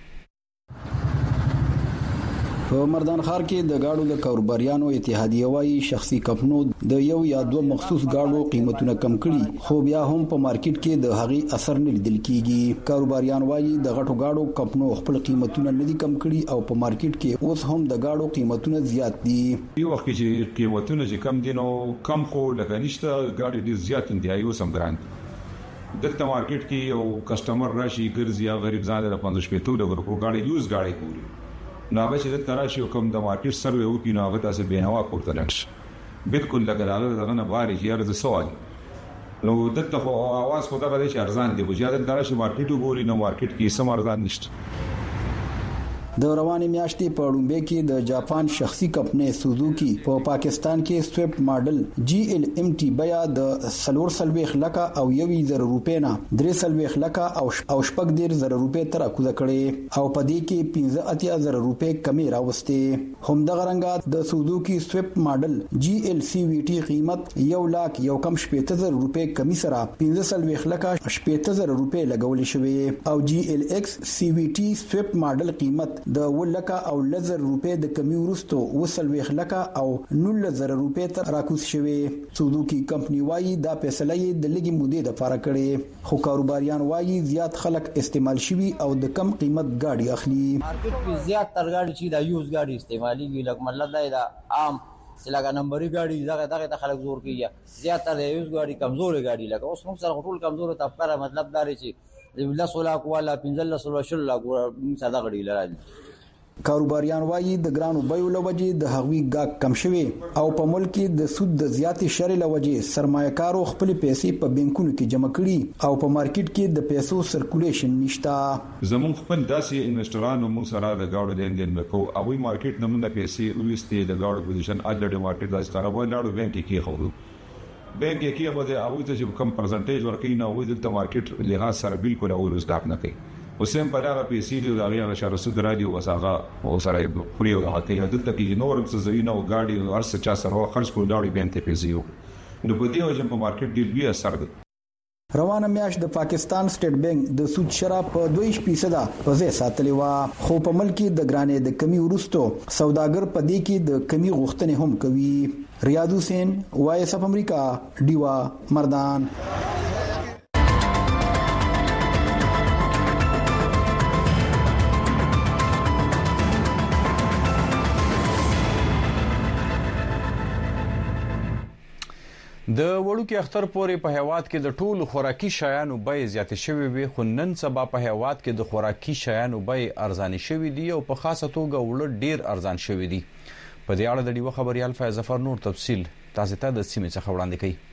په مردان ښار کې د گاډو د کاروباریانو اتحادیه وايي شخصي کمپنو د یو یا دوه مخصوص گاډو قیمتونه کم کړي خو بیا هم په مارکیټ کې د هغې اثر نه لیدل کیږي. کاروباریان وايي د غټو گاډو کمپنو خپل قیمتونه نه دي کم کړي او په مارکیټ کې اوس هم د گاډو قیمتونه زیات دي. یو وخت چې قیمتونه چې کم دي نو کم خو لکه نشته گاډي ډیر زیات دي ایو سم ګران دلته مارکیټ کې یو کسٹمر راشي ګرځي یا غریب ځان له 15 ورکو گاډي یوز گاډي پوری نو به چې د تراشي کوم د مارکیټ سروې وکړي نو هغه تاسو به نوا پورته لکش بالکل لګراله دغه نه باري یاره د سوال نو دته خو आवाज خو دا غوډه چې ارزان دي بو زیاده تراشي مارکیټ وګوري نو مارکیټ کې سم ارزان نشته. د رواني میاشتې په ډومبه کې د جاپان شخصي کمپنۍ سوزوکی په پاکستان کې سویفټ ماډل GLMT بیا د 4 لکه او 1,000 روپے نه 3 لکه او 10,000 روپے تر کوزه کړي او په دې کې 15,000 روپے کمی راوستي. هم د غرنګات د سوزوکی سویفټ ماډل GLCVT قیمت 1,70,000 روپے کمی سره 15 لکه 10,000 روپے لګول شوی او GLX CVT سویفټ ماډل قیمت د 1,00,000 روپے د کمی ورستو 20 لکه او 9,000 روپے تر راکوس شوی. سوزوکی کمپنی وايي دا فیصله یې د لګي مودې د فارق کړي خو کاروباریان وايي زیات خلک استعمال شوی او د کم قیمت گاډي اخلي. مارکیټ کې زیات تر گاډي چې دا یوز گاډي استعمالي وی لکه مطلب دا عام سلاګه نمبري گاډي دغه خلک زور کوي زیات تر یوز گاډي کمزوري گاډي لکه اوس موږ سره ټول کمزوري طبقه مطلب دا چې د 10 لک والا 15 لک ساده غړي لري کاروباریان وایي د ګرانو بیو لوجې د هغوی ګاګ کم شوی او په ملک کې د سود د زیاتې شرې لوجې سرمایه‌کارو خپل پیسې په بانکونو کې جمع کړي او په مارکیټ کې د پیسو سرکولیشن نشته. زموږ خپل داسې انویسټرانو موږ سره د گاډو لندن وکاو او وی مارکیټ نمونه پیسې وستې د گاډو پوزیشن اډلډ مارکیټ داسې طرف ولاړو بانک کې خورو بانک کې به د اوی ته کم پرسنټیج ورکې نه وې د مارکیټ لغاز سره بالکل او رسټاپ نه کوي وسیم په هغه پیسې د هغه شهر سود رادیو وساغه او سره پوری او هغه د تکي نور څه زینو گاډي ورسره چا سره خرج کول دا بنته پیسې نو په دې وجه په مارکیټ ډیر بیا اثر دی. روانه میاشت د پاکستان سټیټ بانک د سود شراب په 2% په ځای ساتلی و خو په ملک د ګرانې د کمی ورستو سوداګر په دې کې د کمی غوښتنې هم کوي. ریاض حسین وایس اف امریکا دیوا مردان. د وړوکی اختر پورې په هیواد کې د ټولو خوراکي شیانو بیې زیاتې شوې وي خو نن سبا په هیواد کې د خوراکي شیانو بیې ارزانې شوې دي او په خاصه توګه وړ ډیر ارزان شوې دي. په دې اړه د ډیوه خبريال فیض ظفر نور تفصیل تاسو ته د سیمې څخه وړاندې کوي.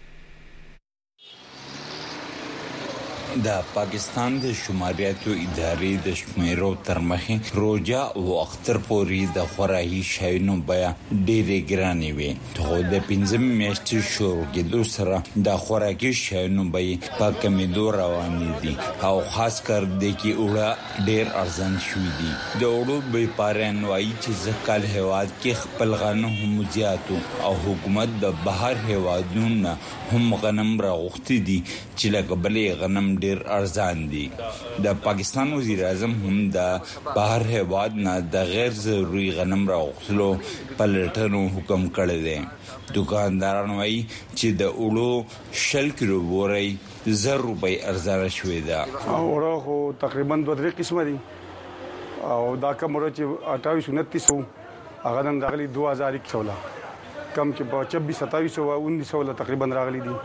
د پاکستان د شماریاتو ادارې د شمیرو تر مخې روجا او اختر پورې د خوراکي شیانو بیه ډېرې ګرانې وي خو د 15 میاشتې شروع کېدو سره د خوراکي شیانو بیې په کمیدو روانې دي او خاص کر د کې وړه ډېر ارزان شوي دي. د وړو بیپاریان وایي چې ځکه هیواد کې خپل غنم زیاتو او حکومت د بهر هیوادونو هم غنم راغوښتي دي چې لکه بلې غنم ډیر ارزان دي. د پاکستان وزیر اعظم هم د بهر هیواد نه د غیر ضروري غنم راغوښتلو پلټنو حکم کړی دی. دکانداران وایي چې د اولو 100 کیلو بوري 1000 روپۍ ارزانه شوې ده. اورو خو تقریبا 2 قسمه دي او دا کوم چې 2829 هغه نن دغلی 2000 کم چې په 26 27 او 19 تقریبا راغلي دي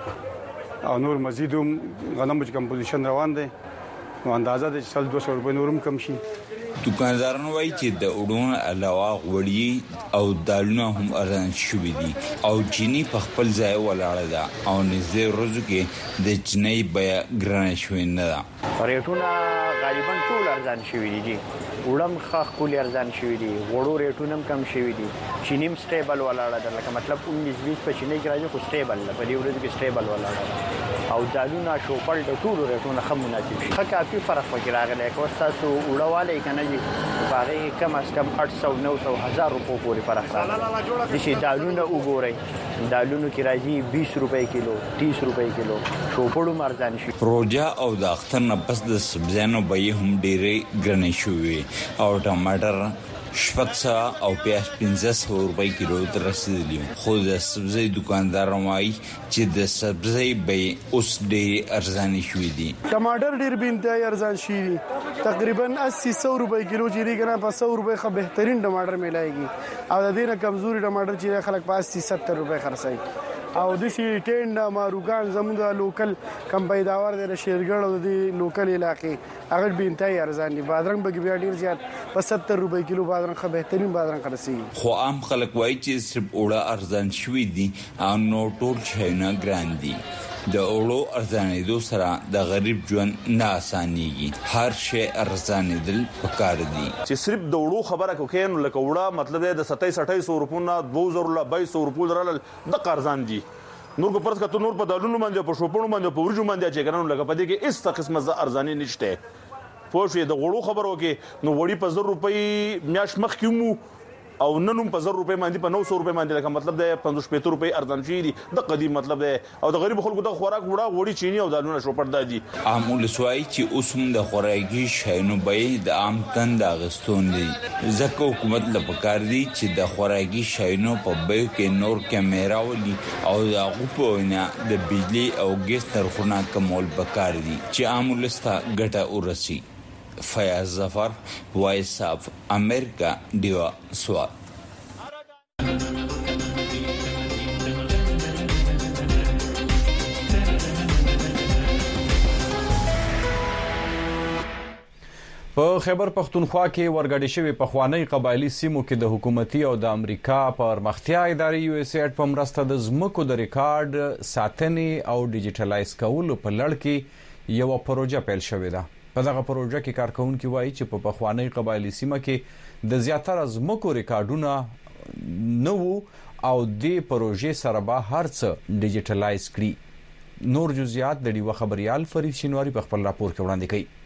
او نور مزید غنم چې کمپوزیشن روان دي نو اندازه د 200 روپۍ نورم کم شي. دکانداران وایي چې د اډون علاوه غوړي او دالونه هم ارزان شوي دي او چینی په خپل ځای ولاړه ده او نږدې ورځو کې د چینی بیه ګرانه شوې نه ده. ریټونه غالبا ټول ارزان شوي دي وړم خاخ کول ارزان شوي دي وړو ریټونه کم شوي دي چینیم سټیبل ولاړه ده لکه مطلب 19-20 په چینی کې راځي خو سټیبل په دې ورځو کې سټیبل ولاړه ده او دالونه شوپل د ټول ریټونه هم مناسب شي. کافي فرق پکې راغلی که تاسو وړواله کنه جی باغې کم از کم 800-900 هزار روپو پورې فرق راغلی د شي دالونه وګورئ دالونو کې راځي 20 روپۍ کیلو 30 روپۍ کیلو شوپړو مرزان شي. روجا او د اختر نه پس د سبزیانو بیې هم ډېرې ګرانې شوې او ټماټر شپږ او پیاز 1500 روپۍ کیلو ته رسیدلی خو د سبزی دکانداران وایي چې د سبزی بیې اوس ډېرې ارزانې شوې دي. ټماټر ډېر بینتای ارزان شي تقریبا 80-100 روپۍ کیلو چې دی کنه په 100 روپۍ خو بهترین ټماټر ملایږي او د دې نه کمزوري ټماټر چې خلک په 80-70 روپۍ خرڅي او د سی ټینډ ماروګان زموږ لوکل کم پیداوار د شیرګړ او د لوکل علاقې هغه بینتای ارزان دي. بادرنګ بګ بیا ډیر زیات په 70 روپۍ کیلو بادرنګ خو بهترین بادرنګ خرڅي خو عام خلک وایي چې صرف اوړه ارزان شوي دي او نو ټول شیونه ګران دي. د اوړو ارزانېدو سره د غریب ژوند نه اسانيږي هر شی ارزانېدل پکار دي. چې صرف د اوړو خبره کوي نو لکه وړه مطلب د 27-28 روپو نه 2000 روپو درل د قرضان دي نور کو پرځ کته نور په دالونو باندې په شوپونو باندې په ورجو باندې چې کنه لکه پدې کې اس قسمه ز ارزاني نشته. پوه د غوړو خبرو کې نو وړي په 100 روپۍ میاش مخ کیمو او ننوم په 100 روپۍ باندې په 900 روپۍ باندې لکه مطلب د 550 روپۍ ارزان شي دي د قدیم مطلب ده او د غریب خلکو د خوراک وړي چینی او دالونه شوپړ دادي. عامول سوای چې اوسم د خوراکي شینو بیې د عام تند اغستون دي ځکه حکومت له پکار دي چې د خوراکي شینو په بیو کې نور کیمرا ولي او د غوپونه د بجلی او ګیس ترخونه کمول پکار دي چې عامول ستا ګټه ورسي. فیاض ظفر وایس اف امریکا دیوا سوال. په خیبر پختونخوا کې ورګډې شوی پخوانی قبایلی سیمو کې د حکومتي او د امریکا پرمختیا ادارې USAID په مرسته د ځمکو د ریکارډ ساتنې او ډیجیټلایز کولو په لړ کې یو پروژه پیل شوې ده. په دغه پروژه کې کارکونکي وایي چې په پخوانی قبایلی سیمه کې د زیاتره ځمکو ریکارډونه نه وو او د پروژې سره به هر څه ډیجیټلایز کړي. نور جزئیات د ډیوه خبريال فرید شینواری په خپل راپور کې وړاندې کوي.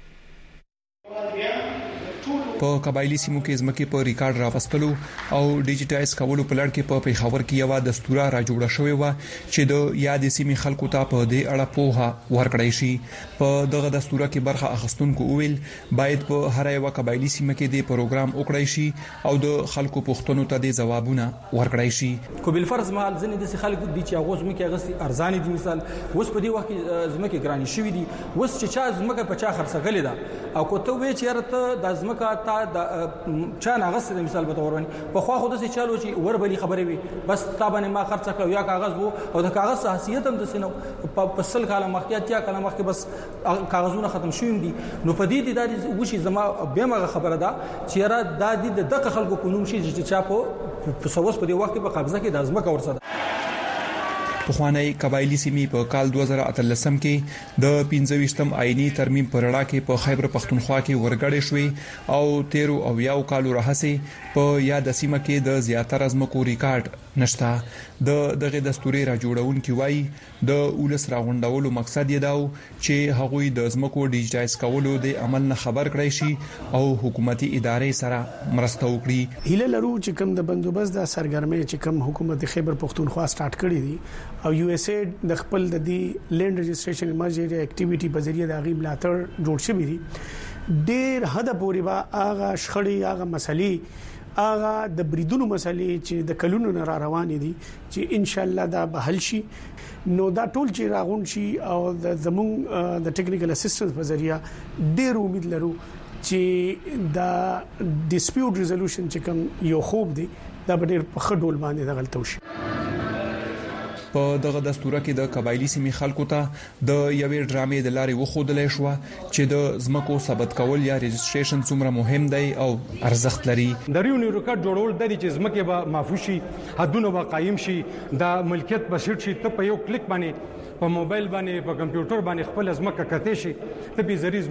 په قبایلی سیمو کې ځمکې په ریکارډ راوستلو او ډیجیټایز کولو په لړ کې په پیښور کې یو دستور را جوړ شوی و چې د یادې سیمې خلکو ته په دې اړه پوهه ورکړی شي. په دغه دستور کې برخه اخیستونکو ویل باید په هر یو قبایلی سیمه کې د پروګرام وکړی شي او د خلکو پوښتنو ته د ځوابونه ورکړی شي. کو بل فرض مال ځنې د خلکو د چې هغه ځمکې غسي ارزاني دي، مثال اوس په دې وخت کې ځمکې ګرانې شوې دي، اوس چې چا ځمکه په چا خرڅګلې ده او کوته وی چې رته د ځمکه د چا ناغسته مثال به تور باندې په خو خود سي چالو چې وربلي خبرې وي بس تابانه ما خرڅ کړو یا کاغذ وو او د کاغذ حیثیت هم د سينو په سل کاله مخکې یا کاله مخکې بس کاغذونه ختم شوم دي. نو په دې د وشي زما به ما خبره ده چې را د دغه خلکو په نوم شي چې چا په سوس په دې وخت په قبضه کې د ځمکه ورسره. پخوانی قبایلی سیمې په کال 2013 کې د 25م آئینی ترمیم پر اړه کې په خیبر پختونخوا کې ورګړې شوې او 13 او یو کالو راهسي په یاد سیمه کې د زیاتره ځمکو ریکارډ نشته. دغه دستوري را جوړونکي وایي د اولس راغونډولو مقصد یې دا و چې هغوی د ځمکو ډیجیټایز کولو د عمل نه خبر کړی شي او حکومتي ادارې سره مرسته وکړي. هیله لرو چې کوم د بندوبست د سرګرمۍ چې کوم حکومت خیبر پختونخوا سٹارټ کړی دي او USAID د خپل د دې لینډ رجسټریشن ایمرجنسي اکټیویټي په ذریعہ د غیب لاتر جوړ شوی دي. ډېر حد پورې با اغه شخړې اغه مسلې اغه د بریدونو مسلې چې د کلونو نه را روان دي چې ان شاء الله دا به حل شي. نو دا ټول چې راغون شي او د زمون د ټیکنیکل اسسټنس په ذریعہ ډېر امید لرو چې دا ډیسپیوټ ریزولوشن چې کوم یو خوب دی دا به ډېر په خډول باندې د غلطو شي. په دغه دستور کې د قبایلی سیمې خلکو ته د یوې ډرامې د لارې وښودل شو چې د ځمکو ثبت کول یا رجسټریشن څومره مهم دی او ارزښت لري. د ریونی ریکارډ جوړول د دې چې ځمکې به معفو شي، حدونه به قایم شي، د ملکیت په سیټ شي، ته په یو کلیک باندې په موبایل باندې په کمپیوټر باندې خپل ځمکه کته شي، ته به زری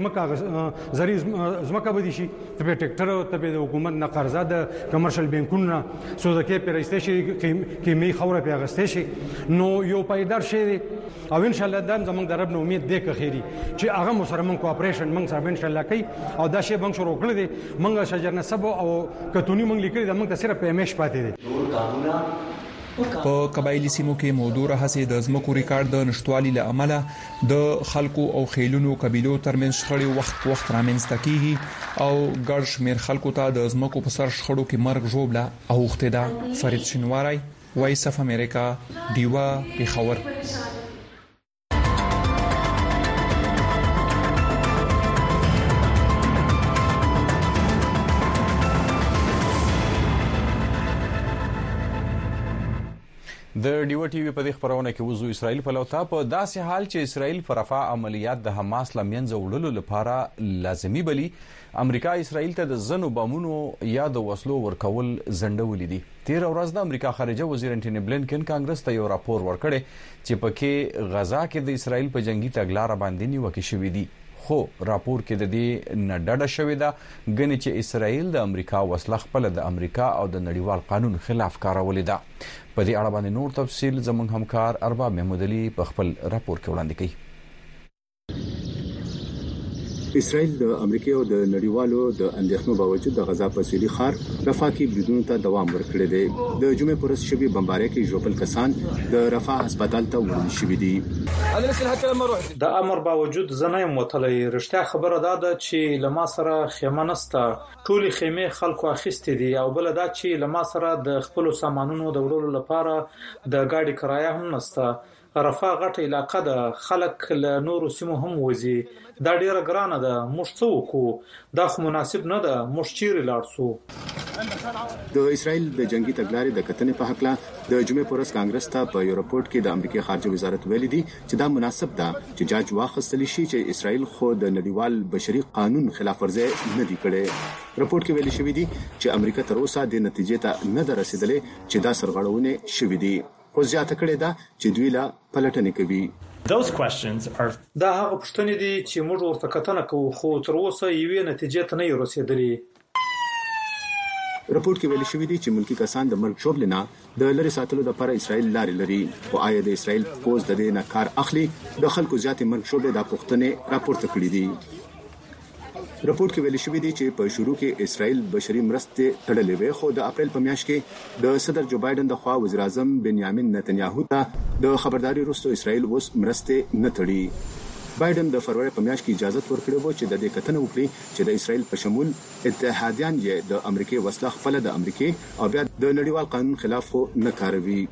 ځمکه بدی شي، ته به ټریکټر ته به د حکومت نه قرضه د کمرشل بانکونو سوداګر پیرسته شي کیمې خوره پیغسته شي. نو یو پایدار شي او ان شاء الله د زمونږ د رب نو امید دی که خيري چې هغه مو سره مونږ کوآپریشن مونږ سره ان شاء الله کوي او دا شی مونږ شروع کړی دی. مونږ شجر نسب او کتونی مونږ لیکلي دا مونږ ته صرف پیمش پاتې دي. په قبایلی سیمو کې موضوع راهسي د ځمکو ریکارډ د نشټوالي له امله د خلکو او خیلونو قبيلو ترمنځ شخړې وخت رامنځته کیږي او ګډ شمیر خلکو ته د ځمکو په سر شخړو کې مرګ ژوبله اوخته ده. فرید شینواری، وایس اف امریکا، دیوا، پیښور. د ډیو ټي وي په دې خبرونه کې وزو اسرائیل په لوتا په داسې حال چې اسرائیل پر رفح عملیات د حماس لمنځه وړلو لپاره لازمي بلی امریکا اسرائیل ته د زنو بمونو یا د وسلو ورکول زندولې دي. 13 ورځ د امریکا خارجه وزیر انټونی بلینکن کانګرس ته یو راپور ورکړی چې پکې غزا کې د اسرائیل په جنگي تګلارې باندې نیوکه شوې دي. خو راپور کې د دې نه ډډه شوې ده غني چې اسرائیل د امریکا وسله خپل د امریکا او د نړیوال قانون خلاف کارولې ده. په دې اړه باندې نور تفصيل زموږ همکار ارباب محمود علي په خپل راپور کې وړاندې کوي. اسرائیل د امریکا او د نړیوالو د اندېښنو باوجود د غزا په سویلي ښار رفح کې بریدونو ته دوام ورکړی دی. د جمعې پر ورځ شوی بمبارۍ کې ژوبل کسان د رفح هسپتال ته وړل شوي دي. د امر باوجود زنه متلې رښتیا خبره ده چې لما سره خیمه نسته، ټولي خیمه خلکو اخیستې دي او بل دا چې لما سره د خپل سامانونو د وړلو لپاره د ګاډي کرایه هم نسته. رفاه غټه علاقه ده، خلک له نورو سیمو هم وځي. دا ډیره ګرانه ده، موږ څه وکړو؟ دا خو مناسب نه ده، موږ چیرې لاړ شو؟ د اسرائیل د جنگي تګلارې د کتنې په حق لا د جمعې پر ورځ کانګرس ته په یو رپورت کې د امریکای خارجه وزارت ویلي دي چې دا مناسب ده چې جاج واخیستل شي چې اسرائیل خو د نړیوال بشري قانون خلاف ورزي نه دی کړې. رپورت کې ویلي شوی دی چې امریکا تر اوسه د نتیجې ته نه رسیدلې چې دا سرغړونه شوې دي، خو زیاته کړې ده چې دوی لا پلټنې کوي. دا هغه پوښتنې دي چې موږ ورته کتنه کوو، خو تر اوسه یوې نتیجې ته نه رسیدلې. رپورت کې ویل شوی دی چې ملکی کسان د مرګ ژوبل نه د لری ساتلو لپاره اسرائیل لارې لري، خو آیا د اسرائیل پوز د دې نه کار اخلي؟ د خلکو زیاتې مرګ ژوبل د پښتنې راپورته کړی دی. رپورت کې ویل شوی دی چې په شروع کې اسرائیل بشري مرستې تړلې وې، خو د اپریل په میاشت کې د صدر جو بایدن د خوا وزیر اعظم بنیامین نتنیاهو ته د خبرداري وروسته اسرائیل اوس مرستې نه تړي. بایدن د فروری په میاشت کې اجازه ورکړې و چې د دې کتنه وکړي چې د اسرائیل په شمول اتحادیان یې د امریکای وسله خپل د امریکای او بیا د نړیوال قانون خلاف نه کاروي.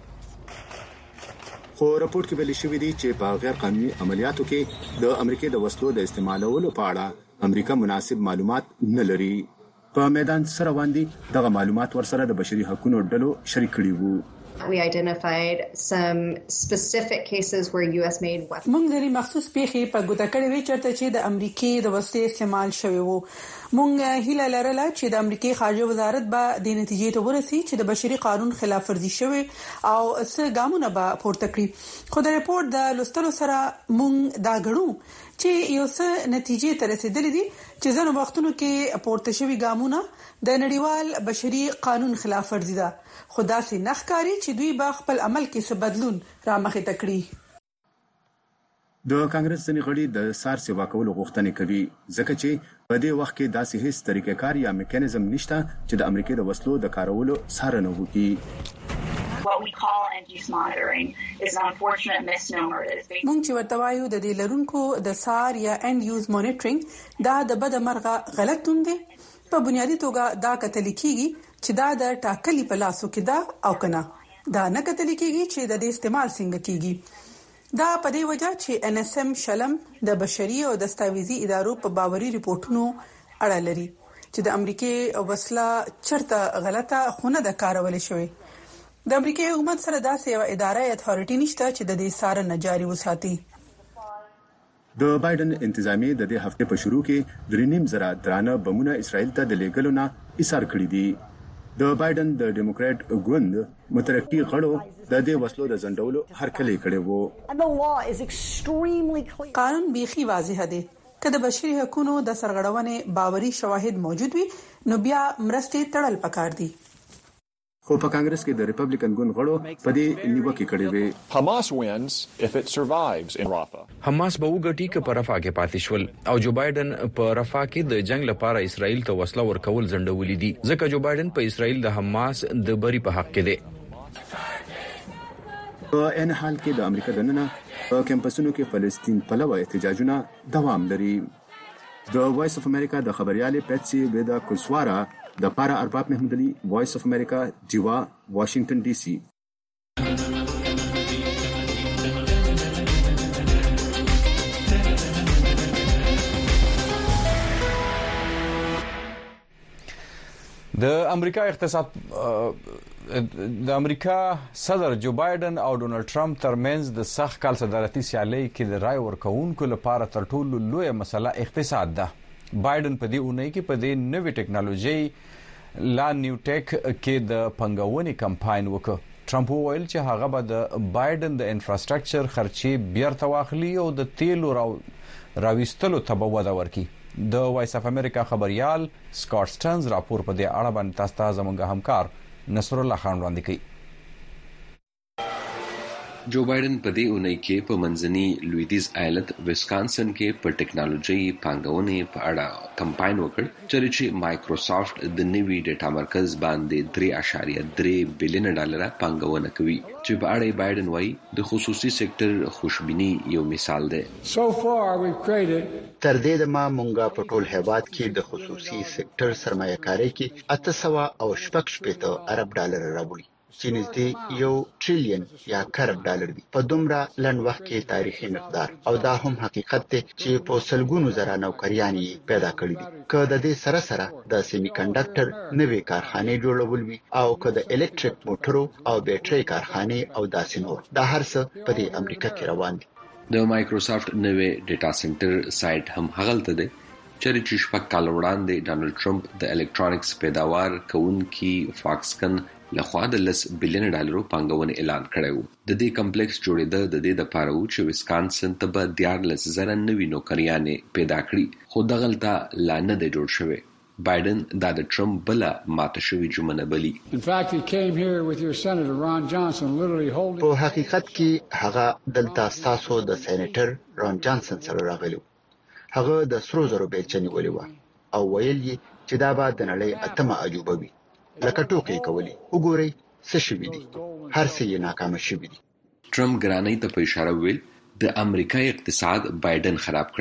خو رپورت کې ویل شوی دی چې په غیر قانوني عملیاتو کې د امریکای د وسلو د استعمالولو په اړه امریکا مناسب معلومات نه لري. په میدان سره باندې دغه معلومات ورسره د بشري حقوقو ډلو شریک کړي وو. We identified some specific cases where US made weapons. موږ لري مخصوص پیښې په ګوته کړې وی چرته چې د امریکای د وسلې استعمال شوی وو. موږ هیله لرله چې د امریکای خارجه وزارت به د نتیجې ته ورسي چې د بشري قانون خلاف ورزي شوی او څه ګامونه به پورته کړي. خو د ریپورت د لوستلو سره موږ دا غړو چې یو څه نتیجې ته رسیدلې دي چې ځینو وختونو کې پورته شوی ګامونه د نړیوال بشري قانون خلاف ورزي ده، خو دا سي نخکاری چې دوی به خپل عمل کې څه بدلون را مخې ته کړي. د کانګرس ځینې غړي د سار سیوا کولو غوښتنه کوي ځکه چې په دې وخت کې داسې هیڅ طریقې کار یا میکانیزم نشته چې د امریکای د وسلو د کارولو څارنه وکړي. What we call end-use monitoring is an unfortunate misnomer. مونږ چې ورته وایو د دې لرونکو د سار یا end-use monitoring دا د بد مرغه غلط توم دی. په بنیادی توګه دا کتل کیږي چې دا د ټاکلي په لاسو کې دا او کنه دا نه کتل کیږي چې د استعمال څنګه کیږي. دا په دې وجه چې NSM شلم د بشري او دستاویزي ادارو په باوري ریپورتونو اړه لري چې د امریکای وسله چرته غلطه خونه د کارول شوی. د امریکای حکومت سره داسې یو اداره اتھارټی نشته چې د دې څارنه جاري وساتي. د بایدن انتظامیه د دې هفته په شروع کې 3.5 درانه بمونه اسرائیل ته د لیګلو نه ایثار کړی دي. د بایدن د ډیموکرات ګوند مترقی غړو د دې وسلو د زندولو هرکلی کړی وو. قانون بیخي واضح دی، که د بشري حقوقو د سرغړونې باوري شواهد موجود وي نو بیا مرستې تړل پکار دي. خو په کانګرس کې د ریپبلیکن ګوند غړو په دې نیوکه کړې وي. Hamas wins if it survives in Rafah. حماس به وګټي که په رفاه کې پاتې شول او جو بایدن په رفاه کې د جنگ لپاره اسرائیل ته وسله ورکول ځنډولې دي ځکه جو بایدن په اسرائیل د حماس د بری په حق کې دی. په ان حال کې د امریکا دننه په کمپسونو کې فلسطین پلوه احتجاجونه دوام لري. د وایس اف امریکا د خبريالې پټسي ودا کوسوارا د پارا ارباب محمد علي وایس اف امریکا جوا واشنگټن ډي سي. د امریکا اقتصاد د امریکا صدر جو بایدن او ډونالد ټرمپ ترمنځ د سخت کال صدارتي سیالي کې د رای ورکوونکو لپاره تر ټولو لوی مسله اقتصاد ده. بایدن په دې اونۍ کې په دې نوې ټیکنالوژي لا نیو ټیک کې د پنګونې کمپاین وکړ. ټرمپ وویل چې هغه به د بایدن د انفراستراکچر خرچې بیرته واخلي او د تیلو راويستلو ته به وده ورکړي. د وایس اف امریکا خبريال سکاټ سټرنز راپور په دې اړه باندې تاسو ته زموږ همکار نصر الله خان وړاندې کوي. جو بایدن په دې اونۍ کې په منځني لویدیز ایالت ویسکانسن کې په ټیکنالوژي پانګونې په اړه کمپاین وکړ چې مایکروسافټ د نوي ډیټا مرکز باندې 3.3 بلین ډالر پانګونه کوي چې په اړه بایدن وایي د خصوصي سکتور خوشبینی یو مثال دی. تر دې د ما مونږه په ټول هیواد کې د خصوصي سکتور سرمایه‌کاري کې 800 او 8.8 ارب ډالر راوړي. چې نږدې 1 ټریلیون یا کروڑ ډالر دي په دومره لنډ وخت کې تاریخي مقدار. او دا هم حقیقت دی چې په سلګونو زره نوکریان پیدا کړي دي. که د دې سره سره د سیمی کنډکټر نوې کارخانې جوړول وي او که د الکتریک موټرو او بیټرۍ کارخانې او داسې نور، دا هر څه په دې امریکا کې روان دي. د مایکروسافټ نوې ډیټا سنټر سایت هم هغلته دی چې شپږ کال وړاندې ډانلډ ټرمپ د الکترونیکس پیداوار کوونکي فاکسکن لخوا د $10 بلین پانګونې اعلان کړی و. د دې کمپلیکس جوړېده د دې لپاره و چې ویسکانسن ته به 14,000 نوي نوکریانې پیدا کړي، خو دغلته لا نه دی جوړ شوی. بایدن دا د ټرمپ بله ماته شوې جمله بلي. په حقیقت کې هغه دلته ستاسو د سېنیټر ران جانسن سره راغلی. هغه د سرو زرو بیلچه نیولې وه او ویل یې چې دا به د نړۍ 8مه عجوبه وي. لکه ټوکې کولې، وګورئ څه شوي دي، هر څه یې ناکامه شوي دي. ټرمپ ګرانۍ ته په اشاره ویل د امریکا اقتصاد بایدن خراب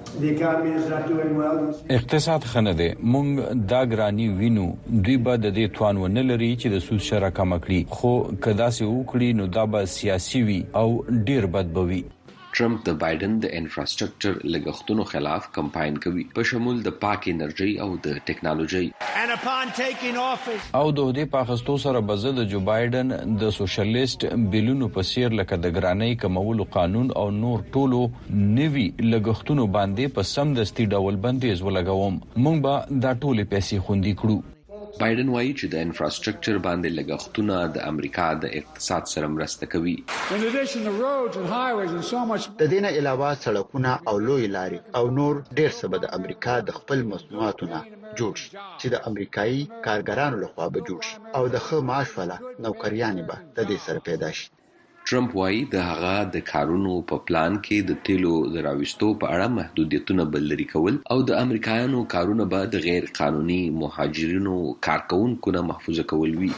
کړي. اقتصاد خنه ده، مونږ دا ګرانی وینو، دوی به د دې توان ونه لري چې د سود شرکه کم کړي، خو کدا سه وکړي نو دا به سیاسي وي او ډیر بد بوي. ټرمپ د بایدن د انفراستراکچر لګښتونو خلاف کمپاین کوي په شمول د پاک انرژي او د ټیکنالوژي. او د دې په اخستو سره بزه د جو بایدن د سوشلیست بیلونو په سیر لکه د ګرانۍ کمولو قانون او نور ټولو نوي لګښتونو باندې په سم دستي ډول بندیز ولګوم. مونږ به دا ټولې پیسې خوندي کړو. بایدن وایي چې د انفراستراکچر باندې لګښتونه د امریکا د اقتصاد سره مرسته کوي. د دې نه علاوه سړکونه او لوی لارې او نور ډیر څه به د امریکا د خپل مصنوعاتو نه جوړ شي چې د امریکایي کارګرانو لخوا به جوړ شي او د ښه معاش والا نوکریانې به د دې سره پیدا شي. ټرمپ وایي د هغه د کارونو په پلان کې د تیلو د راوستو په اړه محدودیتونه بلري کول او د امریکایانو کارونه به د غیر قانوني مهاجرینو کارکونکو نه محفوظ کول وي.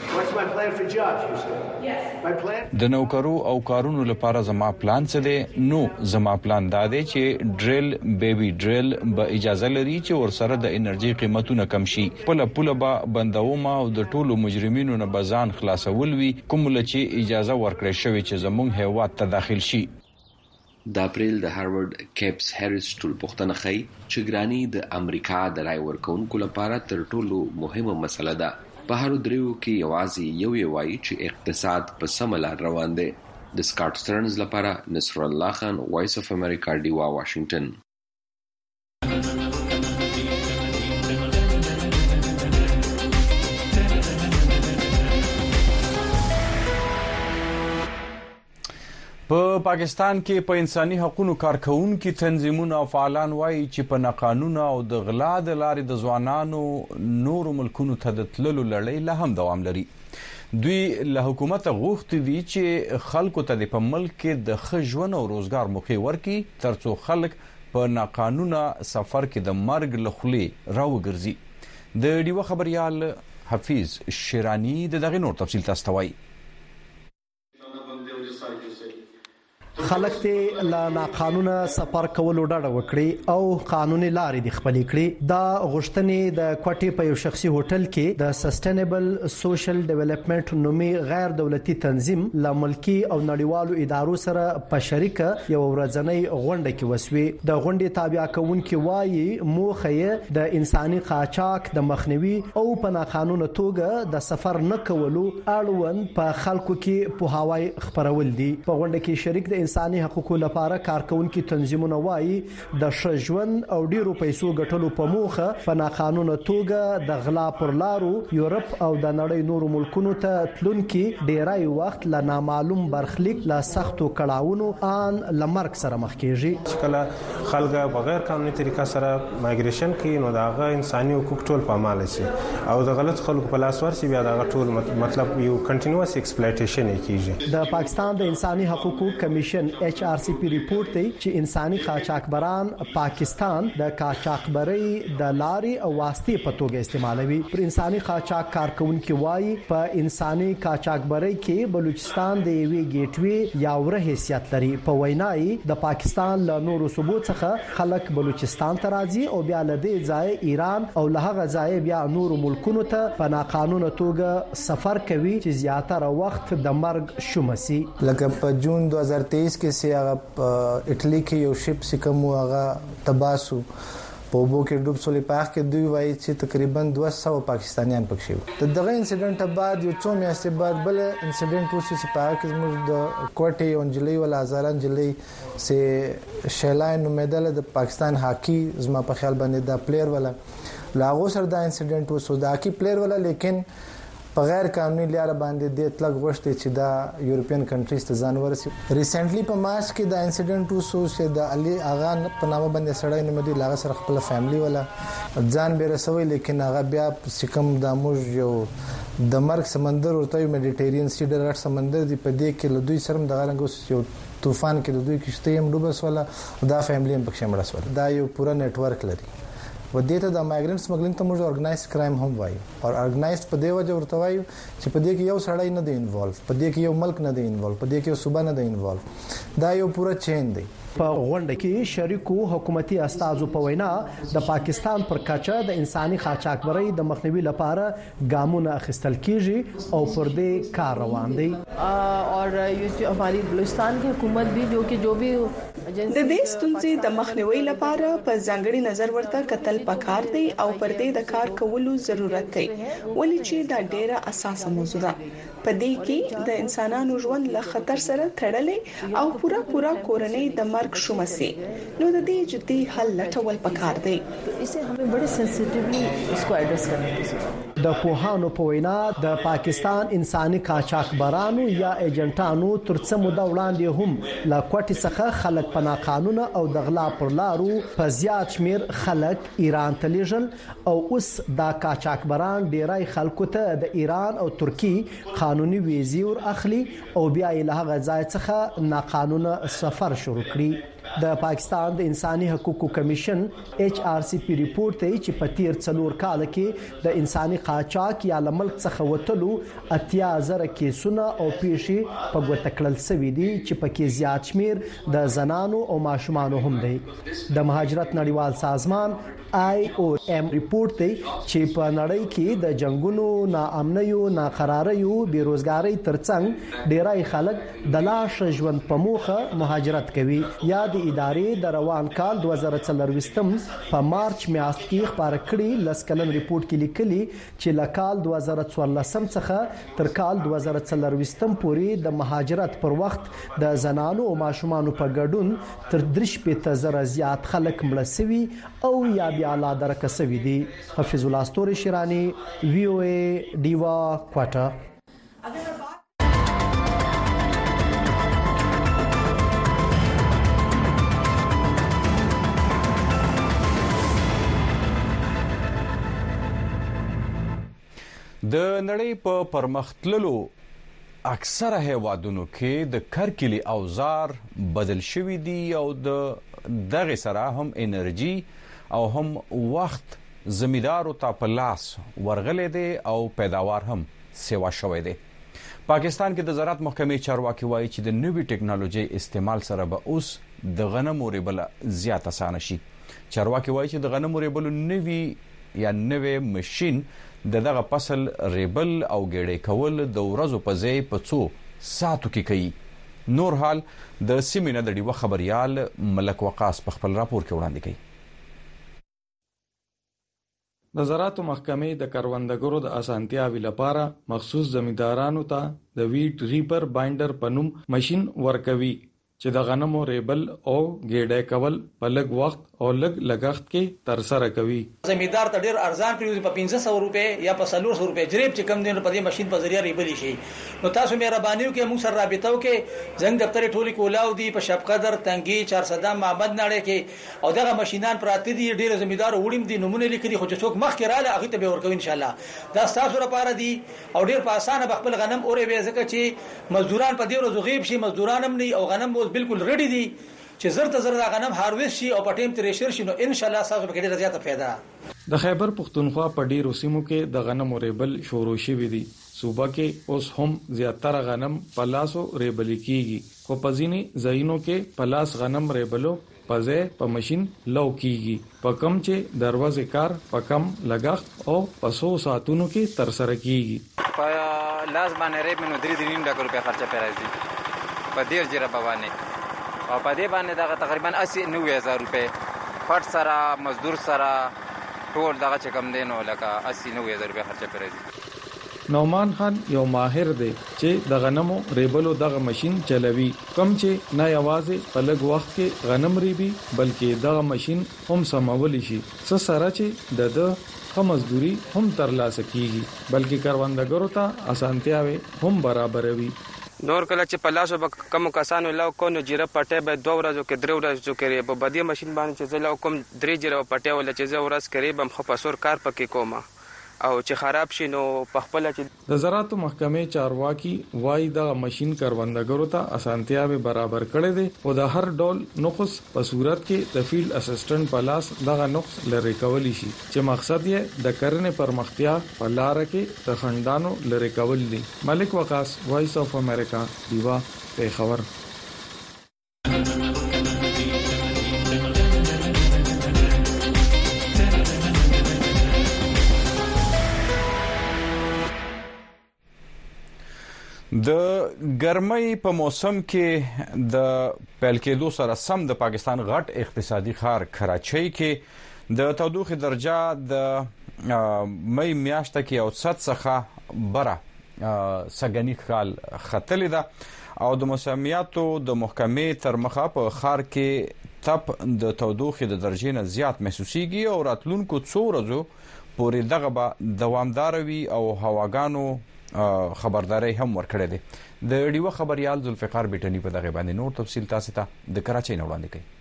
د نوکرو او کارونو لپاره زما پلان څه دی؟ نو زما پلان دا دی چې ډریل بیبي ډریل به اجازه لري چې ورسره د انرژي قیمتونه کم شي. پوله به بندوم او د ټولو مجرمینو نه بزان خلاصول وي کوم چې اجازه ورکړې شوی زمونږ هیواد ته داخل شي. د اپریل د هارورډ کیپس هریس ټول پوښتنه کوي چې ګرانی د امریکا د رای ورکونکو لپاره تر ټولو مهمه مسله ده. په هر دریو کې یوازې یو وایي چې اقتصاد په سمه لار روان دی. د سکاټ سټرنز لپاره نصر الله خان، وایس اف امریکا، ډیوا، واشنگټن. په پاکستان کې په انساني حقوقو کارکونکو تنظیمونو او فعالان وایي چې په ناقانونه او د غلا د لارې د ځوانانو نورو ملکونو ته د تللو لړۍ لا هم دوام لري. دوی له حکومت غوښتي دي چې خلکو ته په ملک کې د ښه ژوند او روزګار موقع ورکړي ترڅو خلک په ناقانونه سفر کې د مرګ له خولې راوګرځي. د ډیوه خبريال حفیظ شیرانی دغه نور تفصیل تاسو ته وایي. خلک ته لا ناقانونه سفر کول ډډه وکړي او قانوني لارې د خپل کړي. دا غوښتنې د کوټې په یو شخصي هوټل کې د سسټینبل سوشل ډیولپمنٹ نومي غیر دولتي تنظیم له ملکی او نړیوالو ادارو سره په شریکه یو ورځنۍ غونډه کې وسوي. د غونډې تابع کوونکي وایي موخه د انساني قاچاق د مخنیوي او په ناقانونه توګه د سفر نه کولو اړوند په خلکو کې په هواي خبرول دي. په غونډه کې شریک د انساني حقوقو لپاره کارکونکو تنظیمونه وایي د ښه ژوند او ډیرو پیسو ګټلو په موخه په ناقانونه توګه د غلا پر لارو یورپ او د نړۍ نورو ملکونو ته تلونکي ډیرای وخت له نامعلوم برخلیک له سختو کړهونو ان لمرګ سره مخ کیږي. کله خلک بغیر قانوني طریقه سره مایګریشن کوي نو داغه انساني حقوق ټول پامال شي او د غلط خلکو په لاس ورسي بیا داغه ټول مطلب یو کنټینیوس ایکسپلایټیشن کیږي. د پاکستان د انساني حقوقو کمیشن کمیشن HRCP ریپورت دی چې انساني قاچاقبران پاکستان د قاچاقبري د لاري او واسطې په توګه استعمالوي. پر انساني قاچاق کارکونکو وایي په انساني قاچاقبري کې بلوچستان د یوې ګیټوي یا وره حیثیت لري. په وینای د پاکستان له نورو صوبو څخه خلک بلوچستان ته راځي او بیا له دې ځای ایران او له هغه ځای بیا نورو ملکونو ته په ناقانونه توګه سفر کوي چې زیاتره وخت د مرګ شومسي. لکه په جون 2023 کې سي هغه اټلی کې یو شپ سکم هغه تباسو په وبو کې ډوب سولې پاک کې دوی وایي چې تقریبا 200 پاکستانیان پکښ وو. دغه انسیډنټ بعد یو څو میاشتې بعد بل انسیډنټ وشو چې په هغه کې زموږ د کوټې اونجلي ولا هزاران جلي سه شیلاین امیدله د پاکستان هاکی زما په خیال باندې دا پلیئر ولا لاغو سره دا انسیډنټ وسو دا کی پلیئر ولا لیکن په غیر قانوني لار باندې د اطلاق غوښتي چې دا یورپین کنټریز ته ځان ورسي. ریسنټلی په مارچ کې دا انسیډنټ وسو چې د علي اغا په نامه باندې سړی نومدي لاغه سره خپل فیملی ولا ځان به رسوي لیکن هغه بیا سکم د موج یو د مرګ سمندر ورته میډیټرین سی ډیرټ سمندر دی په دې کې لدوی سرم د غلنګو یو طوفان کې د دوی کشته هم ډوبس ولا دا فیملی هم پکې مړس ولا دا یو پورا نت ورک لري. و دې ته د مایګرنټ سمګلینګ ته موږ اورګنایزډ کرایم هم وایو او اورګنایزډ په دې وجه ورته وایو چې په دې کې یو سړی نه دی انوالو په دې کې یو ملک نه دی انوالو په دې کې یو صوبه نه دی انوالو دا یو پورا چین دی. په غونډه کې شریکو حکومتي استازو په وینا د پاکستان پر کچه د انساني قاچاقبرۍ د مخنیوي لپاره ګامونه اخیستل کیږي او پر دې کار روان دي. اور हमारी بلوچستان کی حکومت بھی جو بھی د دې ستونزې د مخنیوي لپاره په ځانګړي نظر ورته کتل پکار دی او پر دې د کار کولو ضرورت دی ولې چې دا ډیره اساسه موضوع ده. په دې کې د انسانانو ژوند له خطر سره تړلې او پورا کورنۍ د مرګ شومسي نو د دې جدي حل لټول پکار دی. اسے हमें बड़े सेंसिटिवली इसको एड्रेस करने की ضرورت. د پوهانو په وینا د پاکستان انساني قاچاقبرانو یا ایجنټانو ترڅه موده وړاندې هم لا کوټي څخه خلک په ناقانونه او د غلا پر لارو په زیات شمیر خلک ایران ته لیږل او اوس دا قاچاقبران ډیرای خلکو ته د ایران او ترکی قانوني ویزې ور اخلي او بیا یې له هغه ځای څخه ناقانونه سفر شروع کړي. د پاکستان د انساني حقوقو کمیشن HRCP ریپورت دی چې په تیر 4 کال کې د انساني قاچاق یا ملک څخه وټلو 80,000 کیسونه او پیښې په ګوته کړل شوې دي چې پکې زیات شمیر د زنانو او ماشومانو هم دي. د مهاجرت نړیوال سازمان IOM ریپورت دی چې په نړۍ کې د جنگونو، ناامنیو، ناقراریو، بیروزګاری ترڅنګ ډیرای خلک د لاش ژوند په موخه مهاجرت کوي. یا د ادارې د روان کال 2024 په مارچ میاشت کې خبر کړي لسکلن ریپورت کې لیکلي چې لکال 2014 څخه تر کال 2024 پورې د مهاجرت پر وخت د زنانو او ماشومانو په ګډون تر 3,000 زیات خلک مړ شوي او یا بیا لا درک شوي دي. حفیظ الله استوري شیرانی VOA دیوا کوټه. د نړۍ په پرمختللو اکثره هیوادونو کې د کرکلي اوزار بدل شوي دي او دغه سره هم انرژي او هم وخت زمیدارو ته په لاس ورغلې دي او پیداوار هم سیوا شوی دی. پاکستان کې د زراعت محکمې چارواکي وایي چې د نوې ټکنالوژي استعمال سره به اوس د غنمو ریبل زیات اسانه شي. چارواکي وایي چې د غنمو ریبل نوې ماشين دغه فصل ریبل او ګړې کول د ورځو په ځای په څو ساعتو کې کوي. نور حال د سیمینه د ډیوه خبريال ملک وقاص په خپل راپور کې وړاندې کوي. د زراعت محکمې د کروندګرو د اسانتیاوي لپاره مخصوص زمیندارانو ته د ویټ ریپر بایندر په نوم ماشين ورکوي چې د غنمو ریبل او ګېډه کول په لږ وخت او لږ لګښت کې تر سره کوي. زمیندار ته ډیر ارزان پریوزي په 1500 روپے یا په 400 روپے جریب چې کم دین په دې ماشين په ذریعہ ریبل شي. نو تاسو مهرباني وکړئ موږ سره رابطه وکړئ. زنګ دفتر ټولي کولاو دی په شپ قدر تنګي 400 معبد نړۍ کې او دغه ماشينان پراته دي. ډیر زمیندار وړم دي نمونه لیکلي خو چې څوک مخ کې رااله هغه ته به ورکوي ان شاء الله. دا تاسو لپاره دي او ډیر په اسانه خپل غنم اوري به ځکه چې مزدوران په دې ورځو غیب شي مزدوران هم نه او غنم اوس بالکل ریډي دي چې زر دا غنم هارویست شي او په ټیم تریشر شي نو ان شاء الله تاسو به ډیره زیاته پیدا. د خیبر پختونخوا په ډیرو سیمو کې د غنمو ریبل شروع شوی دی. صوبه کې اوس هم زیاتره غنم په لاسو ریبل کیږي خو په ځینې ځایونو کې په لاس غنم ریبلو پځه په ماشين لو کیږي په کم چې دروازه کار په کم لګښت او په 100 ساعتونو کې تر سره کیږي. په لاس باندې ریب منو 3.5 لک روپیا خرچه پیراځي په ډیر جره باندې او په دې باندې دا تقریبا 80-90,000 روپے فرد سره مزدور سره ټول دغه چکم دینو لکه 80-90,000 روپے خرچه پیراځي. نومان خان یو ماهر دی چې د غنمو ریبلو دغه ماشين چلوي کم چې نه یوازې په لږ وخت کې غنم ریبي بلکې دغه ماشين هم سمول شي سره چې د مزدوري هم ترلاسه کیږي بلکې کاروندګرو ته اسانتیاوي هم برابروي. نور کله چې په لاسو به کم کسانو لو کو نو جره پټه به 2 ورځو کې 3 ورځو کې په بدی ماشين باندې چې زلو کوم 3 جره پټه ول چې زه ورځ کې بم خپسور کار پکې کومه او چې خراب شي نو په خپل چې د زراعت محکمې چارواکي وای د ماشين کاروندګرو ته اسانتیاوي برابر کړي دي او د هر ډول نقص په صورت کې د فیلډ اسسټنټ په لاس دغه نقص لری کول شي چې مقصد یې د کرنې پرمختیا په لار کې د خندانو لری کول دي. ملک وقاص وایس اف امریکا دیوا پیښور. د ګرمۍ په موسم کې د پیل کېدو سره سم د پاکستان غټ اقتصادي ښار کراچۍ کې د تودوخې درجه د مې میاشته کې او 100 څخه بره سګنی خال ختلې ده او د موسمیاتو د محکمې تر مخه په ښار کې تپ د تودوخې د درجې نه زیات محسوسيږي او راتلونکو 2 ورځو پورې دغه به دوامدار وي او هواګانو خبرداري هم ورکړه دي. د ډیو خبريال ذوالفقار بیٹنی په دغه باندې نور تفصیل تاسو ته د کراچۍ نه وړاندې کوي.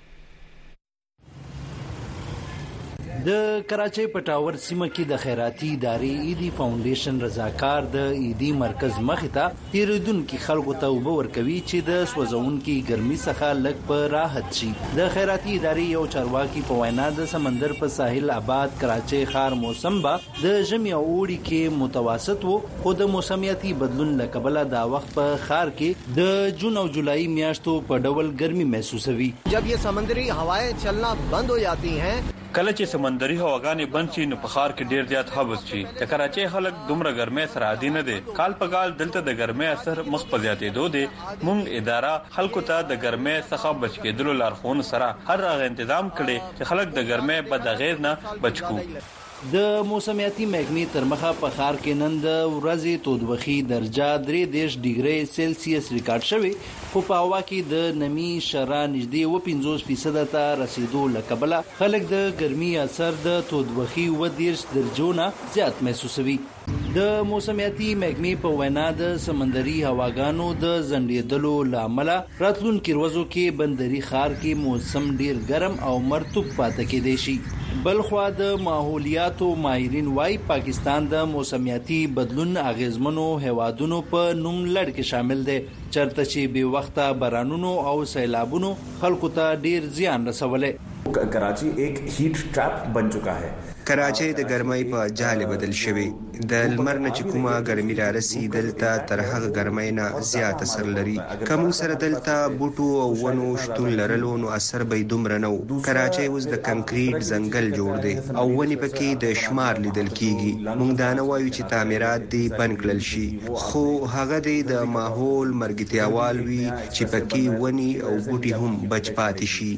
د کراچۍ پټاور سیمه کې د خیراتي ادارې ایدی فاونډیشن رضاکار د ایدی مرکز مخته تیرودونکو خلکو ته وبو ورکوي چې د سوځونکو ګرمي څخه لږ په راحت شي. د خیراتي ادارې یو چارواکي په وینا د سمندر په ساحل آباد کراچۍ ښار موسم با د ژمي او اوړي کې متوسط وو خو د موسمیاتي بدلون لکبله دا وخت په ښار کې د جون او جولای میاشتو په ډول ګرمي محسوسوي. जब ये समुद्री हवाएं चलना बंद हो जाती हैं کله چې سمندري هواګانې بند شي نو په ښار کې ډیر زیات حبس شي. د کراچۍ خلک دومره ګرمۍ سره عادي نه دي. کال په کال دلته د ګرمۍ اثر مخ په زیاتېدو دي. موږ اداره خلکو ته د ګرمۍ څخه بچ کېدلو لارښوونه سره هر هغه تنظیم کړي چې خلک د ګرمۍ بد اغېز نه بچ کو. د موسمیاتي محکمې تر مخه په ښار کې نن د ورځې تودوخي درجه 3 ډیګري سلسیس ریکارډ شوی خو په هوا کې د نمی شرا نږدې 50% ته رسیدو لکبله خلک د ګرمي اثر د تودوخي 30 درجو نه زیات محسوسوي. د موسمیاتي محکمې په وینا د سمندري هواګانو د زندېدلو لامل راتلونکي ورځو کې بندري ښار کې موسم ډیر ګرم او مرطوب پاتې کېدی شي. بلخوا د ماحولیاتو ماهرین وايي پاکستان د موسمیاتي بدلون اغیزمنو هوادونو په نوم لړ کې شامل دی چرته چې به وخته بارانونو او سیلابونو خلکو ته ډیر زیان رسولې. कराची एक हीट ट्रैप बन चुका है. کراچۍ د ګرمۍ په جاله بدل شوی. د لمر نه چې کومه ګرمي را رسي دلته تر هغه ګرمۍ نه زیات اثر لري. کوم سره دلته بوټو او ونو شتون لرلو نو اثر به دومره نه و. کراچۍ اوس د کنکریټ ځنګل جوړ دی او ونی پکې د شمار لیدل کیږي. موږ دا نه وایو چې تعمیرات دی بند کړل شي خو هغه د ماحول مرګتیاوال وي چې پکې ونی او بوټي هم بچ پاتې شي.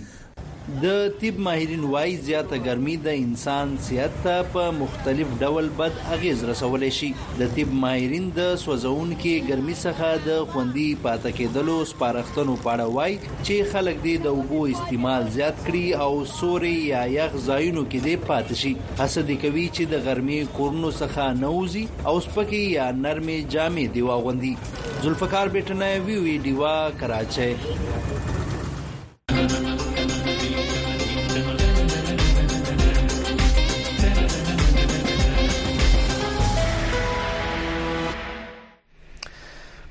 د طب ماهرین وايي زیاته ګرمي د انسان صحت ته په مختلف ډول بد اغیز رسولای شي. د طب ماهرین د سوځونکو ګرمي څخه د خوندي پاتې کېدلو سپارښتنو پاړه وايي چې خلک د اوبو استعمال زیات کړي او سوري یا یخ ځایونو کې دې پاتې شي. حسد کوي چې د ګرمي کورونو څخه نوزي او سپکي یا نرمي جامې دی واغوندي. ذوالفقار بیٹنه وی دیوا کراچۍ.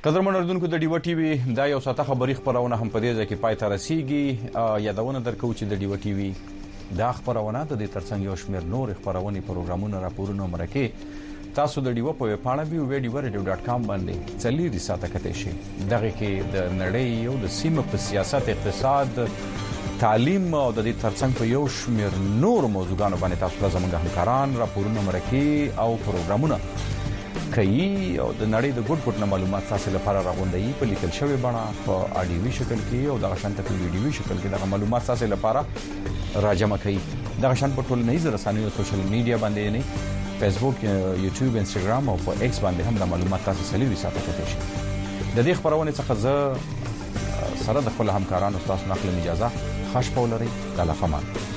قدرمن اردوونکو د ډیو ټي وي دا یو ساته خبري خبرونه هم په دې ځکه پای ته رسیدي یادونه درکو چې د ډیو ټي وي دا خبرونه د ترڅنګ یو شمېر نور خبرونه پروګرامونه راپورونه مرکه تاسو د ډیو په پاڼه www.radio.com باندې چلی دي ساته کته شي دغه کې د نړۍ یو د سیمه په سیاست اقتصاد تعلیم او د دې ترڅنګ په یو شمېر نور موضوعګانو باندې تاسو ته زموږ همکاران راپورونه مرکه او پروګرامونه کوي او د نړۍ د ګډ معلومات تاسو لپاره راغونډي په لیکل شوی بڼه په اډیوي شکل کې او د غشنت په ویډیوي شکل کې د معلومات تاسو لپاره راجمع کوي د غشن په ټولنیزو رسنیو سوشل میډیا باندې نه فیسبوک یوټیوب انستګرام او په ایکس باندې هم د معلومات تاسو سلیوي ساتل کېږي د دې خبرونه څخه زه سره د خپل همکارانو تاسو نقل اجازه خاص پولري د لافمان